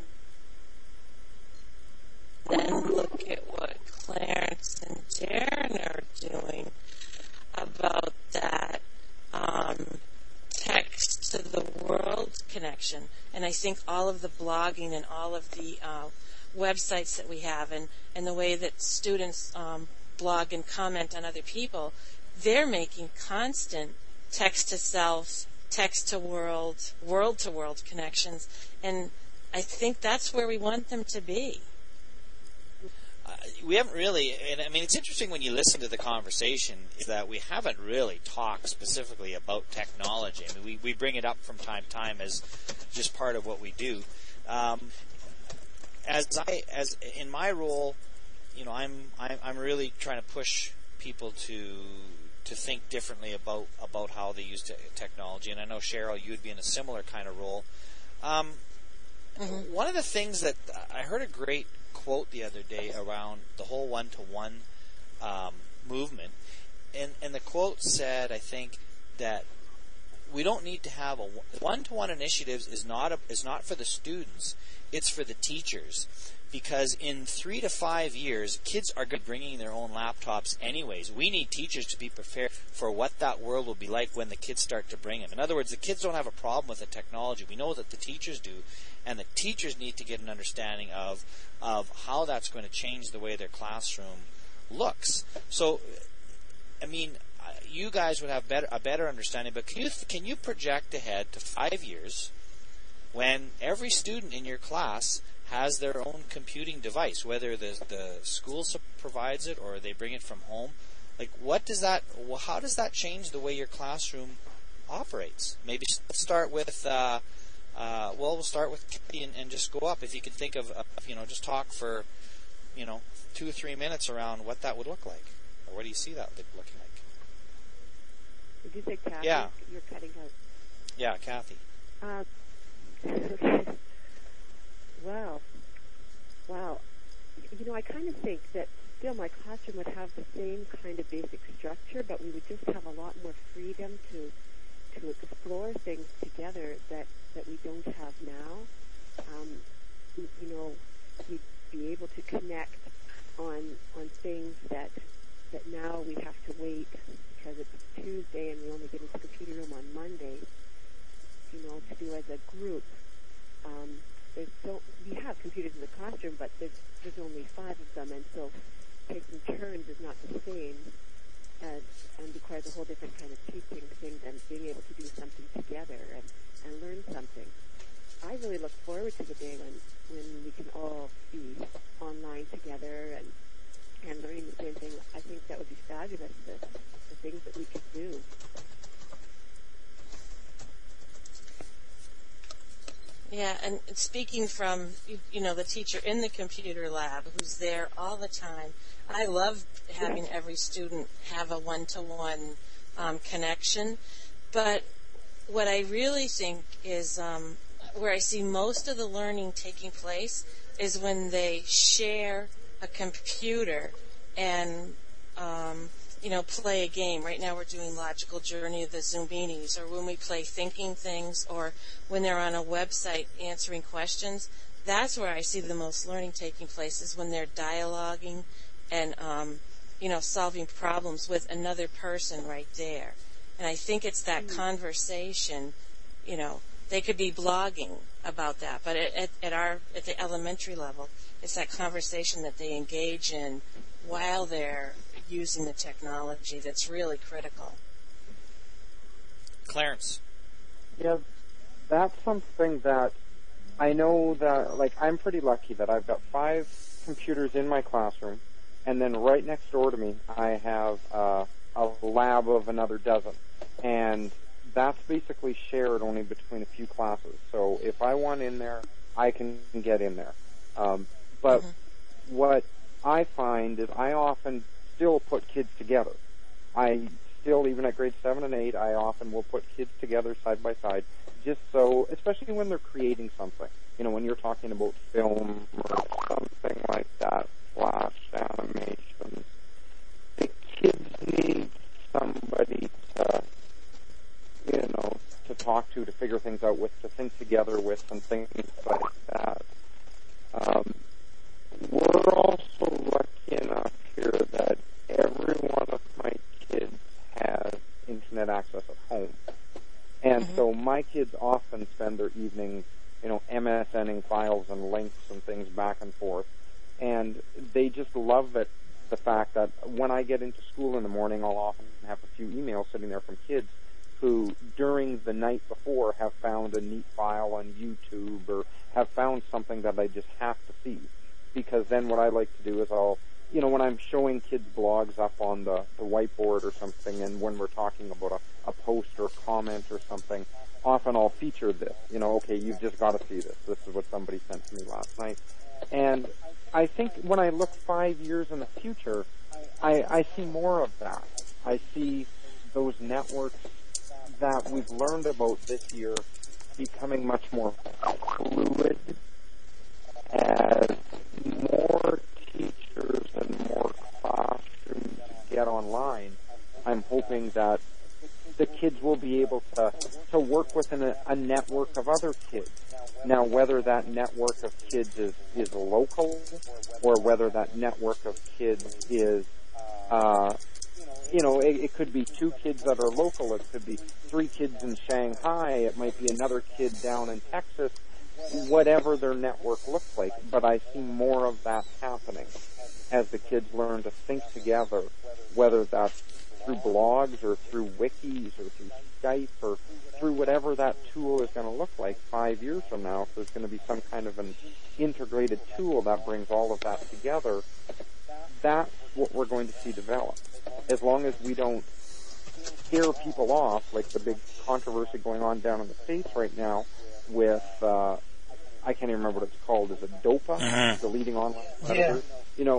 then look at what Clarence and Darren are doing about that um, text to the world connection. And I think all of the blogging and all of the uh, websites that we have and, and the way that students um, blog and comment on other people, they're making constant text-to-self, text-to-world, world-to-world connections, and I think that's where we want them to be. Uh, we haven't really, and I mean, it's interesting when you listen to the conversation, is that we haven't really talked specifically about technology. I mean, we, we bring it up from time to time as just part of what we do. Um, as I, as in my role, you know, I'm, I'm, I'm really trying to push people to, to think differently about, about how they use te- technology. And I know, Cheryl, you'd be in a similar kind of role. Um, mm-hmm. One of the things that I heard a great quote the other day around the whole one-to-one um, movement, and and the quote said, I think, that we don't need to have a one-to-one initiatives is not a, is not for the students, it's for the teachers, because in three to five years, kids are going to be bringing their own laptops anyways. We need teachers to be prepared for what that world will be like when the kids start to bring them. In other words, the kids don't have a problem with the technology. We know that the teachers do, and the teachers need to get an understanding of of how that's going to change the way their classroom looks. So, I mean, you guys would have better, a better understanding, but can you can you project ahead to five years when every student in your class has their own computing device, whether the the school provides it or they bring it from home? Like, what does that? How does that change the way your classroom operates? Maybe let's start with. Uh, uh, well, we'll start with Kathy and, and just go up. If you can think of, uh, you know, just talk for, you know, two or three minutes around what that would look like, or what do you see that looking like? Did you say Kathy? Yeah. You're cutting out. Yeah, Kathy. Uh, wow. Wow. You know, I kind of think that still my classroom would have the same kind of basic structure, but we would just have a lot more freedom to to explore things together that, that we don't have now. Um, you, you know, we'd be able to connect on on things that that now we have to wait because it's Tuesday and we only get into the computer room on Monday, you know, to do as a group. Um, there's so we have computers in the classroom, but there's there's only five of them, and so taking turns is not the same, as, and requires a whole different kind of teaching thing than being able to do something together and, and learn something. I really look forward to the day when, when we can all be online together and and learning the same thing. I think that would be fabulous, the, the things that we could do. Yeah, and speaking from, you know, the teacher in the computer lab who's there all the time, I love having every student have a one-to-one um, connection. But what I really think is um, where I see most of the learning taking place is when they share a computer and um, you know, play a game. Right now we're doing Logical Journey of the Zumbinis, or when we play Thinking Things, or when they're on a website answering questions. That's where I see the most learning taking place, is when they're dialoguing and, um, you know, solving problems with another person right there. And I think it's that mm-hmm. conversation, you know, they could be blogging about that, but at, at, at our, at the elementary level, it's that conversation that they engage in while they're using the technology that's really critical. Clarence. Yeah, that's something that I know that, like, I'm pretty lucky that I've got five computers in my classroom, and then right next door to me I have uh, a lab of another dozen. And that's basically shared only between a few classes. So if I want in there, I can get in there. Um, but mm-hmm. what I find is I often still put kids together. I still, even at grade seven and eight, I often will put kids together side by side, just so, especially when they're creating something. You know, when you're talking about film or something like that, flash animation, the kids need somebody to, you know, to talk to, to figure things out with, to think together with, and things like that. Um, we're also lucky enough here that every one of my kids has internet access at home. And mm-hmm. so my kids often spend their evenings you know, MSNing files and links and things back and forth. And they just love it, the fact that when I get into school in the morning, I'll often have a few emails sitting there from kids who, during the night before, have found a neat file on YouTube or have found something that I just have to see. Because then what I like to do is I'll, you know, when I'm showing kids blogs up on the, the whiteboard or something, and when we're talking about a, a post or comment or something, often I'll feature this. You know, okay, you've just got to see this. This is what somebody sent to me last night. And I think when I look five years in the future, I, I see more of that. I see those networks that we've learned about this year becoming much more fluid as more teachers and more classrooms get online. I'm hoping that the kids will be able to, to work within a, a network of other kids. Now, whether that network of kids is, is local or whether that network of kids is, uh, you know, it, it could be two kids that are local. It could be three kids in Shanghai. It might be another kid down in Texas. Whatever their network looks like. But I see more of that happening as the kids learn to think together, whether that's through blogs or through wikis or through Skype or through whatever that tool is going to look like five years from now. If there's going to be some kind of an integrated tool that brings all of that together, that's what we're going to see develop. As long as we don't scare people off, like the big controversy going on down in the States right now with, uh, I can't even remember what it's called, is it DOPA, uh-huh. deleting online yeah. letters? You know,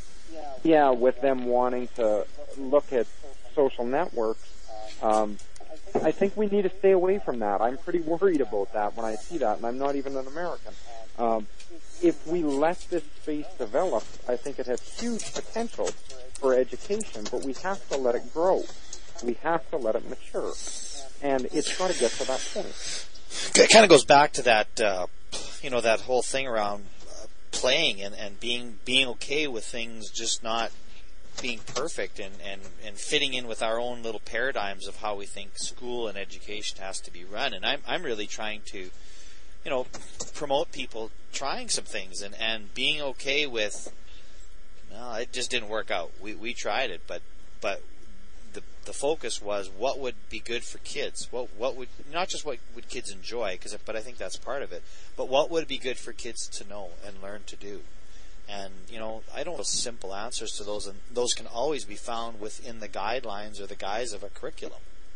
yeah, with them wanting to look at social networks, um, I think we need to stay away from that. I'm pretty worried about that when I see that, and I'm not even an American. Um, if we let this space develop, I think it has huge potential for education, but we have to let it grow. We have to let it mature. And it's got to get to that point. It kind of goes back to that, uh, you know, that whole thing around uh, playing and, and being being okay with things just not being perfect and, and, and fitting in with our own little paradigms of how we think school and education has to be run. And I'm I'm really trying to, you know, promote people trying some things and, and being okay with, no, it just didn't work out. We we tried it, but but the the focus was what would be good for kids. What what would not just what would kids enjoy, because but I think that's part of it. But what would be good for kids to know and learn to do. And, you know, I don't have simple answers to those, and those can always be found within the guidelines or the guise of a curriculum.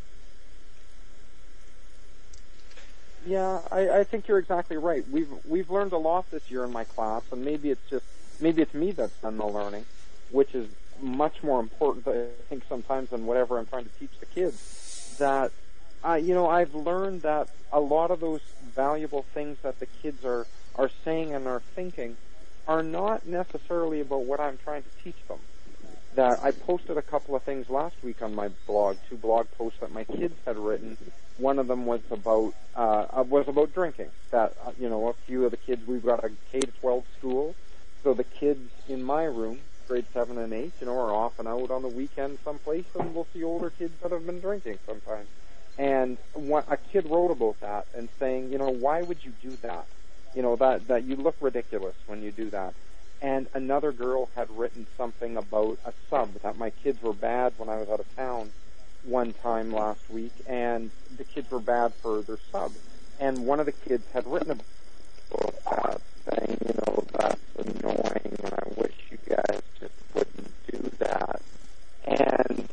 Yeah, I, I think you're exactly right. We've we've learned a lot this year in my class, and maybe it's just maybe it's me that's done the learning, which is much more important, I think, sometimes than whatever I'm trying to teach the kids. That, I, you know, I've learned that a lot of those valuable things that the kids are are saying and are thinking are not necessarily about what I'm trying to teach them. That I posted a couple of things last week on my blog, two blog posts that my kids had written. One of them was about uh, was about drinking. That uh, you know, a few of the kids, we've got a K to twelve school, so the kids in my room, grade seven and eight, you know, are off and out on the weekend someplace, and we'll see older kids that have been drinking sometimes. And one, a kid wrote about that and saying, you know, why would you do that? You know, that, that you look ridiculous when you do that. And another girl had written something about a sub, that my kids were bad when I was out of town one time last week, and the kids were bad for their sub. And one of the kids had written about that, saying, you know, that's annoying, and I wish you guys just wouldn't do that. And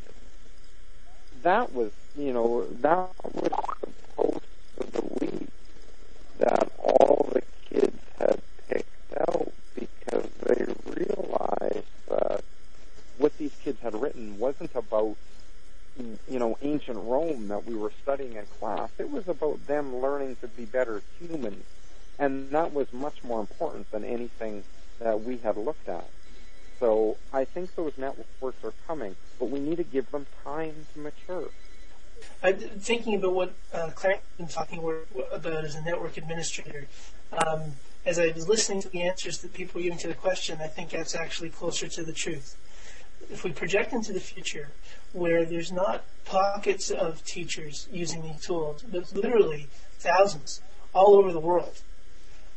that was, you know, that was the post of the week that all the kids had picked out, because they realized that what these kids had written wasn't about, you know, ancient Rome that we were studying in class. It was about them learning to be better humans. And that was much more important than anything that we had looked at. So I think those networks are coming, but we need to give them time to mature. I'm thinking about what uh, Clarence has been talking about as a network administrator. Um, as I was listening to the answers that people were giving to the question, I think that's actually closer to the truth. If we project into the future where there's not pockets of teachers using these tools, but literally thousands all over the world,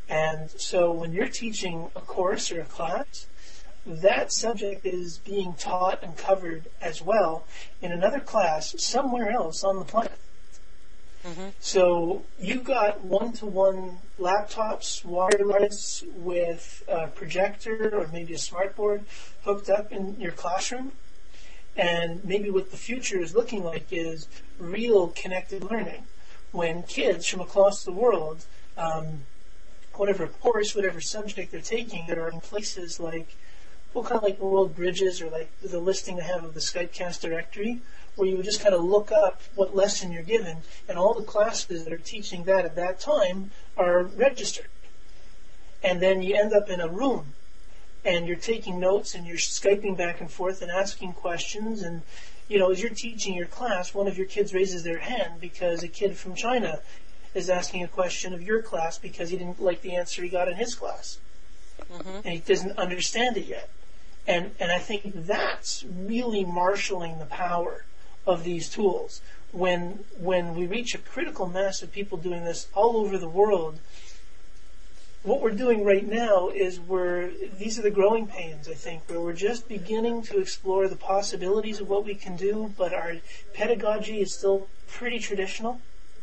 And so when you're teaching a course or a class, that subject is being taught and covered as well in another class somewhere else on the planet. Mm-hmm. So you've got one-to-one laptops, wireless, with a projector or maybe a smartboard hooked up in your classroom. And maybe what the future is looking like is real connected learning. When kids from across the world, um, whatever course, whatever subject they're taking, that are in places like, well, kind of like World Bridges or like the listing I have of the Skypecast directory, where you would just kind of look up what lesson you're given, and all the classes that are teaching that at that time are registered. And then you end up in a room, and you're taking notes, and you're Skyping back and forth and asking questions, and, you know, as you're teaching your class, one of your kids raises their hand because a kid from China is asking a question of your class because he didn't like the answer he got in his class. Mm-hmm. And he doesn't understand it yet. And and I think that's really marshaling the power of these tools. When when we reach a critical mass of people doing this all over the world, what we're doing right now is we're, these are the growing pains, I think, where we're just beginning to explore the possibilities of what we can do, but our pedagogy is still pretty traditional.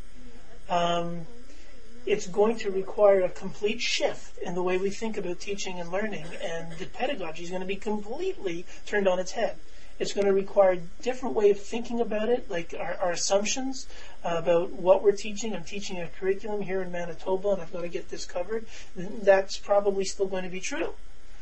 Um, it's going to require a complete shift in the way we think about teaching and learning, and the pedagogy is going to be completely turned on its head. It's going to require a different way of thinking about it, like our, our assumptions uh, about what we're teaching. I'm teaching a curriculum here in Manitoba, and I've got to get this covered. That's probably still going to be true.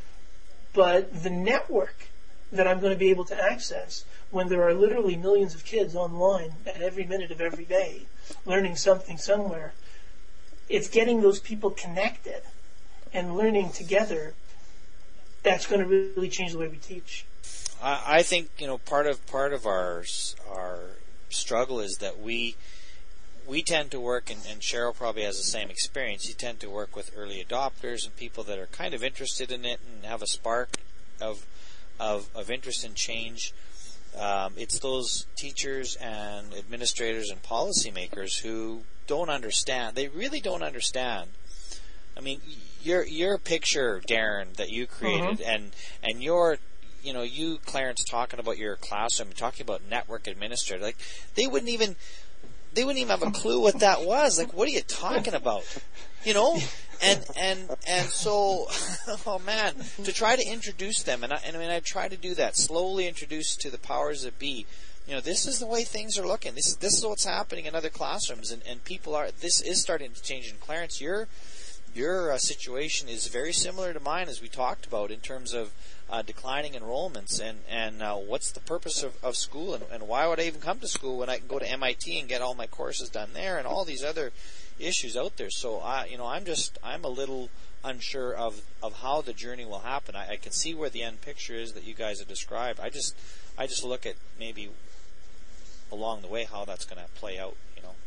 But the network that I'm going to be able to access when there are literally millions of kids online at every minute of every day learning something somewhere, it's getting those people connected and learning together that's going to really change the way we teach. I, I think, you know, part of part of our our struggle is that we we tend to work, and, and Cheryl probably has the same experience. You tend to work with early adopters and people that are kind of interested in it and have a spark of of, of interest in change. Um, it's those teachers and administrators and policymakers who don't understand. They really don't understand. I mean, your your picture, Darren, that you created, mm-hmm. and and your, you know, you, Clarence, talking about your classroom, talking about network administrator, like they wouldn't even they wouldn't even have a clue what that was. Like, what are you talking about? You know, and and and so, oh man, to try to introduce them, and I, and I mean, I try to do that, slowly introduce to the powers that be. You know, this is the way things are looking. This is this is what's happening in other classrooms, and, and people are. This is starting to change. And Clarence, your your uh, situation is very similar to mine, as we talked about, in terms of uh, declining enrollments, and and uh, what's the purpose of, of school, and, and why would I even come to school when I can go to M I T and get all my courses done there, and all these other issues out there. So I, you know, I'm just I'm a little unsure of, of how the journey will happen. I, I can see where the end picture is that you guys have described. I just I just look at maybe along the way how that's going to play out. You know,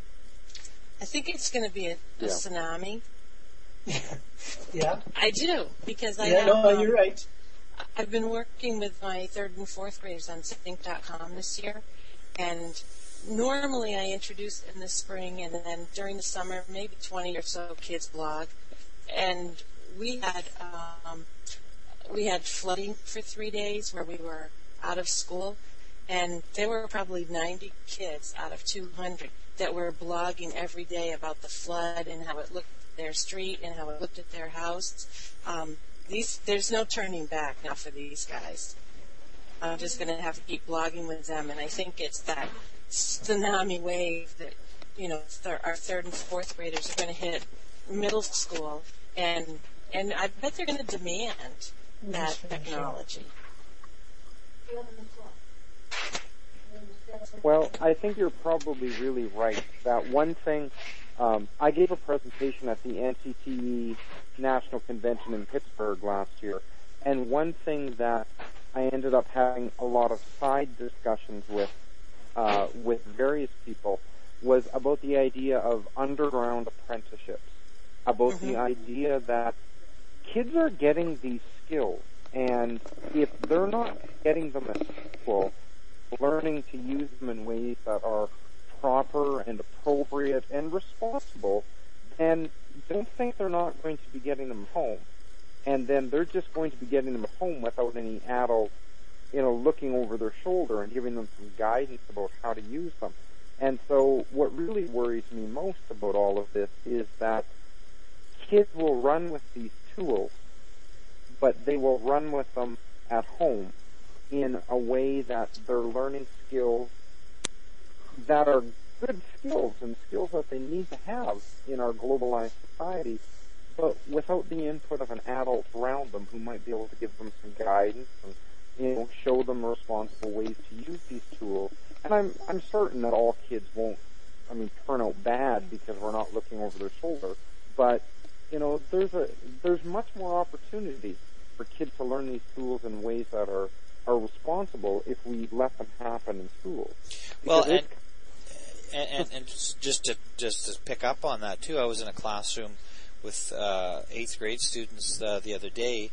I think it's going to be a, a yeah. tsunami. Yeah, I do, because I yeah, have, no, um, you're right. I've been working with my third and fourth graders on Think dot com this year, and normally I introduce in the spring, and then during the summer, maybe twenty or so kids blog, and we had um, we had flooding for three days where we were out of school, and there were probably ninety kids out of two hundred that were blogging every day about the flood and how it looked at their street and how it looked at their house. Um, these, there's no turning back now for these guys. I'm just going to have to keep blogging with them, and I think it's that tsunami wave that, you know, th- our third and fourth graders are going to hit middle school, and and I bet they're going to demand that technology. Well, I think you're probably really right. That one thing, um, I gave a presentation at the N C T E National Convention in Pittsburgh last year, and one thing that I ended up having a lot of side discussions with, uh, with various people, was about the idea of underground apprenticeships, about mm-hmm. the idea that kids are getting these skills, and if they're not getting them at school, learning to use them in ways that are proper and appropriate and responsible, then don't think they're not going to be getting them home. And then they're just going to be getting them home without any adult, you know, looking over their shoulder and giving them some guidance about how to use them. And so what really worries me most about all of this is that kids will run with these tools, but they will run with them at home in a way that they're learning skills that are good skills and skills that they need to have in our globalized society, but without the input of an adult around them who might be able to give them some guidance and, you know, show them responsible ways to use these tools. And I'm I'm certain that all kids won't, I mean, turn out bad because we're not looking over their shoulder. But, you know, there's a there's much more opportunity for kids to learn these tools in ways that are, are responsible if we let them happen in schools. Well, and, and, and, and just to just to pick up on that too, I was in a classroom with uh, eighth grade students uh, the other day,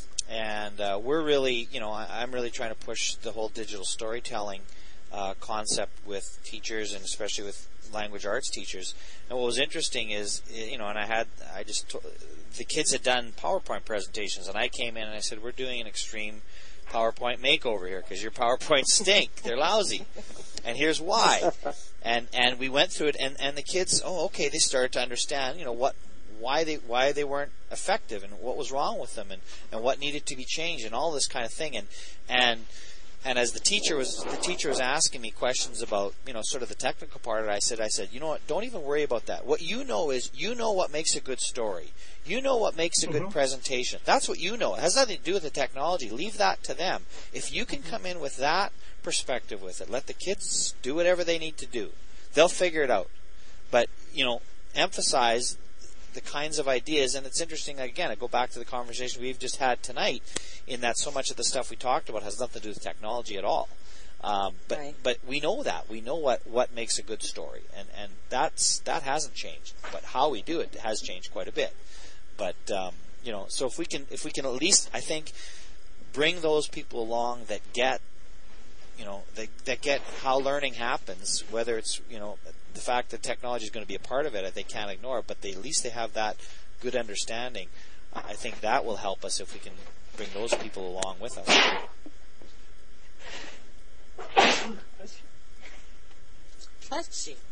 and uh, we're really, you know, I, I'm really trying to push the whole digital storytelling uh, concept with teachers, and especially with language arts teachers. And what was interesting is, you know, and I had, I just, t- the kids had done PowerPoint presentations, and I came in and I said, we're doing an extreme PowerPoint makeover here because your PowerPoints stink. They're lousy. And here's why. And and we went through it, and, and the kids, oh, okay, they started to understand, you know, what, why they why they weren't effective and what was wrong with them and, and what needed to be changed and all this kind of thing. And and and as the teacher was the teacher was asking me questions about, you know, sort of the technical part of it, I said I said, you know what, don't even worry about that. What you know is you know what makes a good story. You know what makes a good mm-hmm. presentation. That's what you know. It has nothing to do with the technology. Leave that to them. If you can come in with that perspective with it, let the kids do whatever they need to do. They'll figure it out. But, you know, emphasize the kinds of ideas, and it's interesting, again, I go back to the conversation we've just had tonight, in that so much of the stuff we talked about has nothing to do with technology at all. Um, but right. but we know that. We know what, what makes a good story, and, and that's that hasn't changed. But how we do it has changed quite a bit. But um, you know, so if we can if we can at least, I think, bring those people along that get, you know, that, that get how learning happens, whether it's, you know, the fact that technology is going to be a part of it, they can't ignore it, but they, at least they have that good understanding. I think that will help us if we can bring those people along with us. Let's see.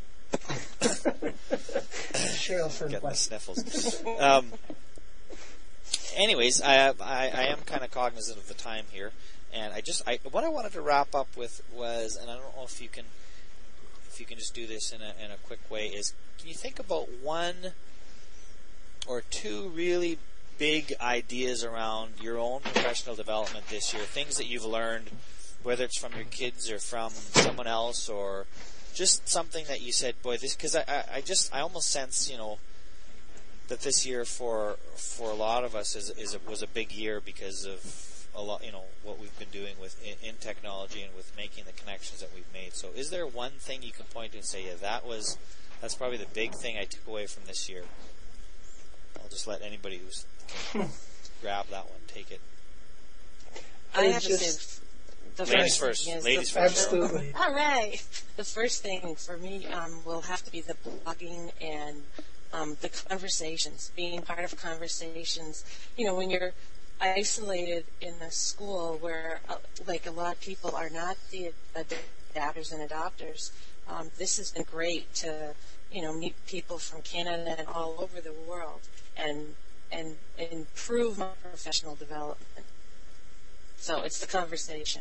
Cheryl for getting the sniffles. Um, anyways, I, I I am kind of cognizant of the time here, and I just I what I wanted to wrap up with was, and I don't know if you can if you can just do this in a in a quick way, is can you think about one or two really big ideas around your own professional development this year, things that you've learned, whether it's from your kids or from someone else, or just something that you said, boy, this, because I, I, I just, I almost sense, you know, that this year for for a lot of us is, is a, was a big year because of a lot, you know, what we've been doing with in, in technology and with making the connections that we've made. So, is there one thing you can point to and say, yeah, that was, that's probably the big thing I took away from this year? I'll just let anybody who's can grab that one take it. I have to say, the ladies first. first. Is Ladies the, first. Absolutely. All right. The first thing for me um, will have to be the blogging and um, the conversations, being part of conversations. You know, when you're isolated in a school where, uh, like, a lot of people are not the adapters and adopters, um, this has been great to, you know, meet people from Canada and all over the world and and improve my professional development. So it's the conversation.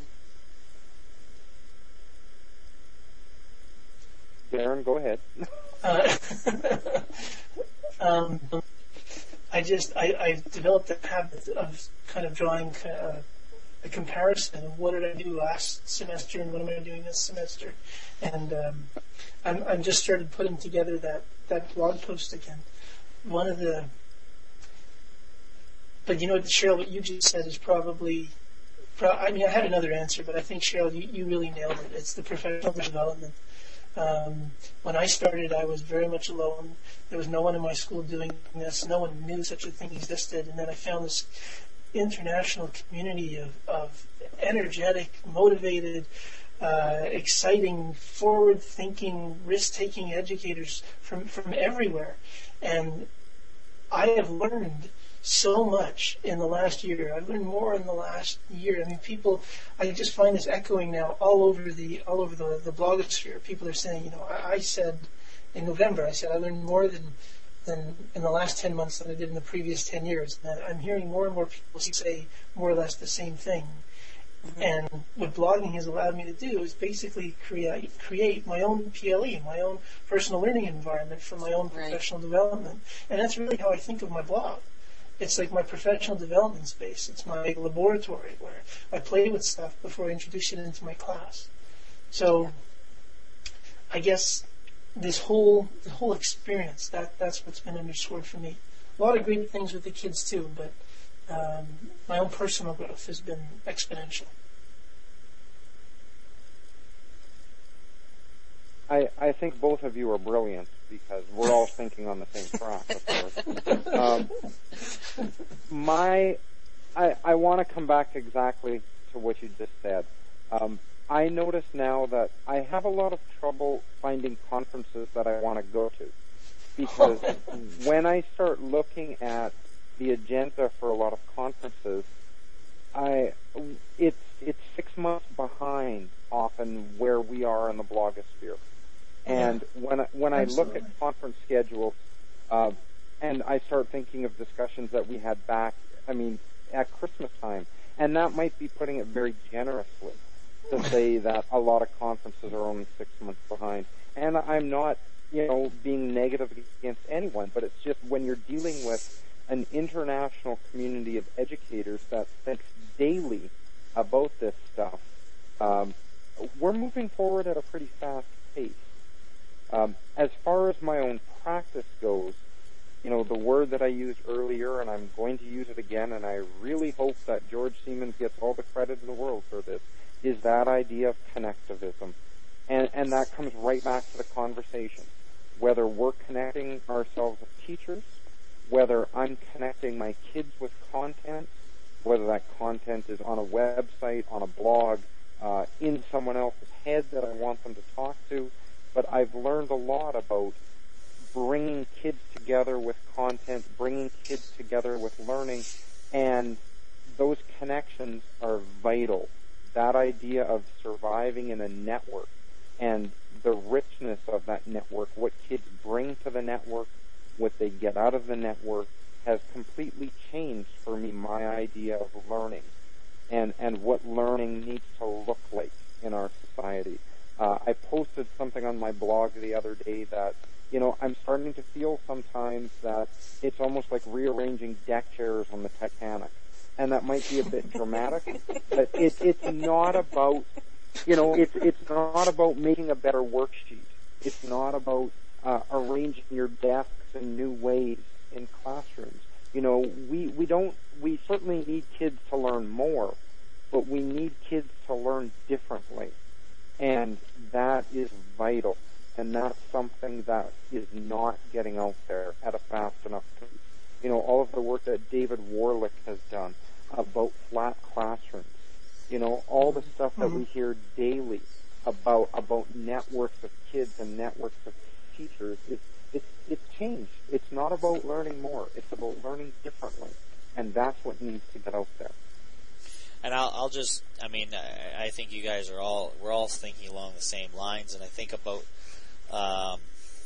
Darren, go ahead. Uh, um, I just I, I developed a habit of kind of drawing uh, a comparison of what did I do last semester and what am I doing this semester, and um, I'm I'm just started putting together that that blog post again. One of the But you know, Cheryl, what you just said is probably, I mean, I had another answer, but I think, Cheryl, you, you really nailed it. It's the professional development. Um, when I started, I was very much alone. There was no one in my school doing this. No one knew such a thing existed. And then I found this international community of, of energetic, motivated, uh, exciting, forward-thinking, risk-taking educators from, from everywhere. And I have learned so much in the last year. I've learned more in the last year. I mean, people, I just find this echoing now all over the all over the, the blogosphere. People are saying, you know, I, I said in November, I said I learned more than than in the last ten months than I did in the previous ten years. And I'm hearing more and more people say more or less the same thing. Mm-hmm. And what blogging has allowed me to do is basically create create my own P L E, my own personal learning environment for my own Right. professional development. And that's really how I think of my blog. It's like my professional development space. It's my laboratory where I play with stuff before I introduce it into my class. So I guess this whole the whole experience, that that's what's been underscored for me. A lot of great things with the kids too, but um, my own personal growth has been exponential. I, I think both of you are brilliant because we're all thinking on the same track, of course. Um, my, I, I want to come back exactly to what you just said. Um, I notice now that I have a lot of trouble finding conferences that I want to go to because when I start looking at the agenda for a lot of conferences, I it's it's six months behind often where we are in the blogosphere. And when I, when I look at conference schedules, uh, and I start thinking of discussions that we had back, I mean, at Christmas time, and that might be putting it very generously to say that a lot of conferences are only six months behind. And I'm not, you know, being negative against anyone, but it's just when you're dealing with an international community of educators that thinks daily about this stuff, um, we're moving forward at a pretty fast pace. Um, as far as my own practice goes, you know, the word that I used earlier, and I'm going to use it again, and I really hope that George Siemens gets all the credit in the world for this, is that idea of connectivism. And, and that comes right back to the conversation. Whether we're connecting ourselves with teachers, whether I'm connecting my kids with content, whether that content is on a website, on a blog, uh, in someone else's head that I want them to talk to, but I've learned a lot about bringing kids together with content, bringing kids together with learning, and those connections are vital. That idea of surviving in a network and the richness of that network, what kids bring to the network, what they get out of the network, has completely changed for me my idea of learning and, and what learning needs to look like in our society. Uh, I posted something on my blog the other day that, you know, I'm starting to feel sometimes that it's almost like rearranging deck chairs on the Titanic. And that might be a bit dramatic, but it, it's not about, you know, it's, it's not about making a better worksheet. It's not about uh, arranging your desks in new ways in classrooms. You know, we, we don't, we certainly need kids to learn more, but we need kids to learn differently. And that is vital. And that's something that is not getting out there at a fast enough pace. You know, all of the work that David Warlick has done about flat classrooms, you know, all the stuff that we hear daily about about networks of kids and networks of teachers, it's, it's, it's changed. It's not about learning more. It's about learning differently. And that's what needs to get out there. And I'll, I'll just, I mean, I, I think you guys are all, we're all thinking along the same lines, and I think about um,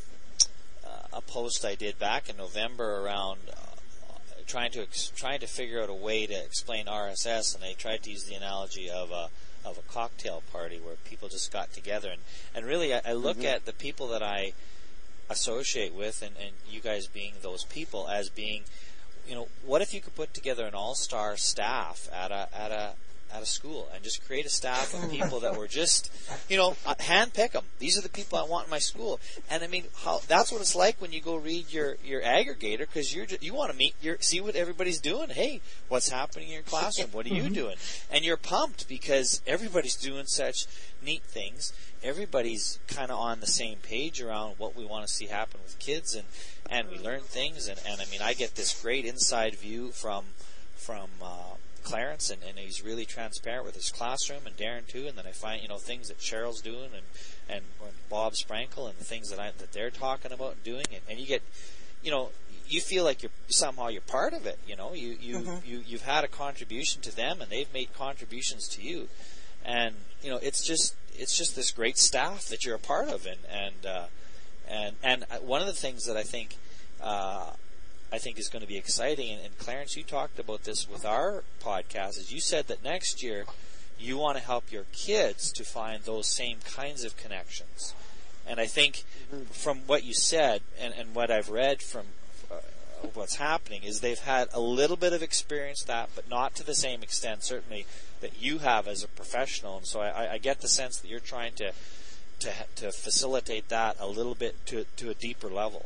a post I did back in November around uh, trying to ex- trying to figure out a way to explain R S S, and I tried to use the analogy of a of a cocktail party where people just got together, and and really I, I look mm-hmm. at the people that I associate with, and, and you guys being those people, as being, you know, what if you could put together an all-star staff at a at a at a school and just create a staff of people that were just, you know, hand pick them. These are the people I want in my school. And I mean, how that's what it's like when you go read your your aggregator, because you're just, you want to meet your see what everybody's doing. Hey, what's happening in your classroom? What are you doing? And you're pumped because everybody's doing such neat things. Everybody's kind of on the same page around what we want to see happen with kids, and and we learn things. And, and I mean, I get this great inside view from from uh, Clarence, and, and he's really transparent with his classroom, and Darren too. And then I find, you know, things that Cheryl's doing, and and, and Bob Sprankle, and the things that I that they're talking about and doing. And, and you get, you know, you feel like you're somehow you're part of it. You know, you you, Mm-hmm. you you've had a contribution to them, and they've made contributions to you, and you know it's just it's just this great staff that you're a part of, and and uh, and and one of the things that I think uh, I think is going to be exciting, and, and Clarence, you talked about this with our podcast, is you said that next year you want to help your kids to find those same kinds of connections. And I think from what you said and, and what I've read from uh, what's happening is they've had a little bit of experience that, but not to the same extent, certainly, that you have as a professional. And so I, I get the sense that you're trying to to, to facilitate that a little bit to, to a deeper level.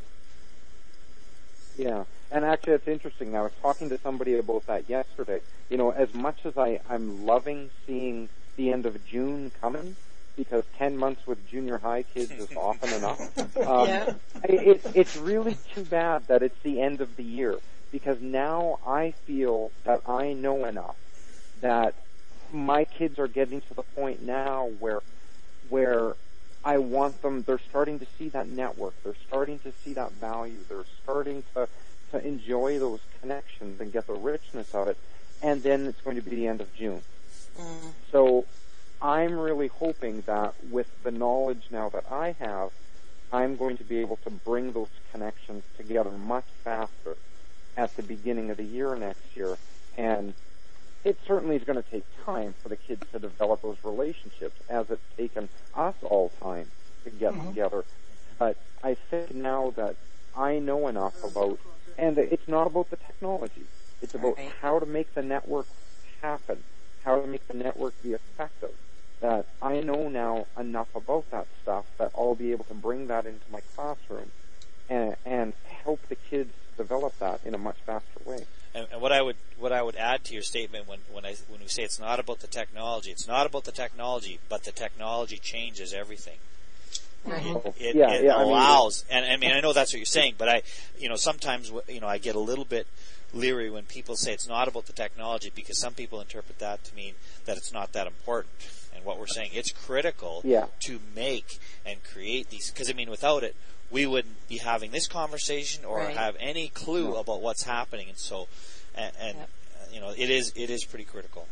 Yeah, and actually it's interesting. I was talking to somebody about that yesterday. You know, as much as I, I'm loving seeing the end of June coming, because ten months with junior high kids is often enough. Um, Yeah. it, it's really too bad that it's the end of the year, because now I feel that I know enough that my kids are getting to the point now where where I want them, they're starting to see that network, they're starting to see that value, they're starting to, to enjoy those connections and get the richness of it, and then it's going to be the end of June. Mm. So I'm really hoping that with the knowledge now that I have, I'm going to be able to bring those connections together much faster at the beginning of the year next year. And it certainly is going to take time for the kids to develop those relationships, as it's taken us all time to get Mhm. together. But I think now that I know enough about, and it's not about the technology, it's about Right. how to make the network happen, how to make the network be effective, that I know now enough about that stuff that I'll be able to bring that into my classroom and, and help the kids develop that in a much faster way. And, and what I would what I would add to your statement when when I when we say it's not about the technology, it's not about the technology, but the technology changes everything. Right. It, Yeah, it yeah, I mean, allows, and I mean I know that's what you're saying, but I, you know, sometimes you know I get a little bit leery when people say it's not about the technology, because some people interpret that to mean that it's not that important. And what we're saying, it's critical Yeah. to make and create these, because I mean without it, we wouldn't be having this conversation or Right. have any clue No. about what's happening. And so, and, and Yep. uh, you know, it is it is pretty critical.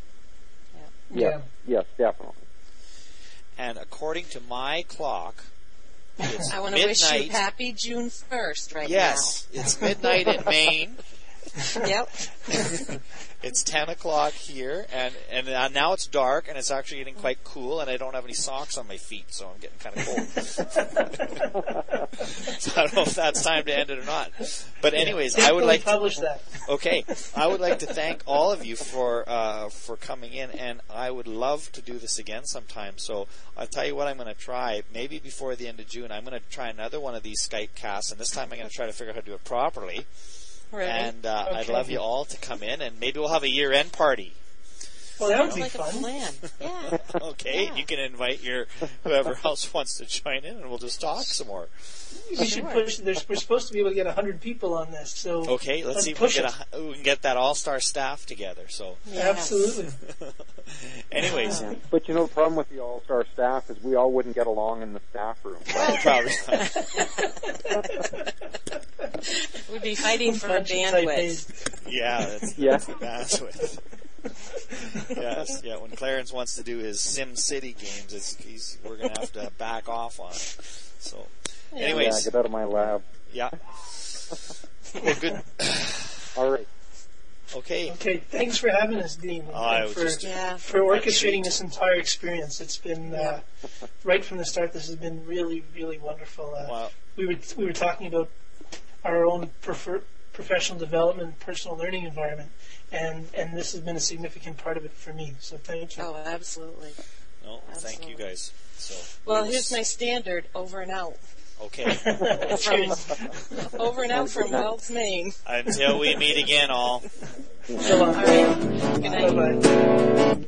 Yes, yes, definitely. And according to my clock, it's I want to wish you midnight. happy June first right Yes, it's midnight in Maine. now. Yep. It's ten o'clock here, and and uh, now it's dark, and it's actually getting quite cool, and I don't have any socks on my feet, so I'm getting kind of cold. So I don't know if that's time to end it or not. But anyways, I would Definitely like to, publish that. okay, I would like to thank all of you for uh, for coming in, and I would love to do this again sometime. So I'll tell you what I'm going to try. Maybe before the end of June, I'm going to try another one of these Skype casts, and this time I'm going to try to figure out how to do it properly. Right. And uh, I'd Okay. love you all to come in, and maybe we'll have a year-end party. Well, that would Sounds be like a fun. plan. Yeah. Okay, Yeah. you can invite your whoever else wants to join in, and we'll just talk some more. We should Sure. push. There's, we're supposed to be able to get one hundred people on this. So Okay, let's, let's see if we push can, it. get a, we can get that all-star staff together. So, Yeah. Absolutely. anyways, Yeah. But you know, the problem with the all-star staff is we all wouldn't get along in the staff room. probably We'd be fighting for a Bunch of type bandwidth. A's. yeah, that's, Yeah. that's the bandwidth. Yes, yeah. When Clarence wants to do his Sim City games, it's, he's, we're going to have to back off on it. So, Yeah, anyways, get out of my lab. yeah. Well, good. All right. Okay. Okay, thanks for having us, Dean, and I was for, just- Yeah. for orchestrating this entire experience. It's been uh, right from the start. This has been really, really wonderful. Uh, Well, we were we were talking about our own prefer, professional development, personal learning environment, and and this has been a significant part of it for me. So thank you. Oh, absolutely. no, thank you Absolutely. guys. So, Well, we here's will my s- standard over and out. Okay. Cheers. Over and out from Wells, Maine. Until we meet again, all. So long. All right. Good night. Bye bye.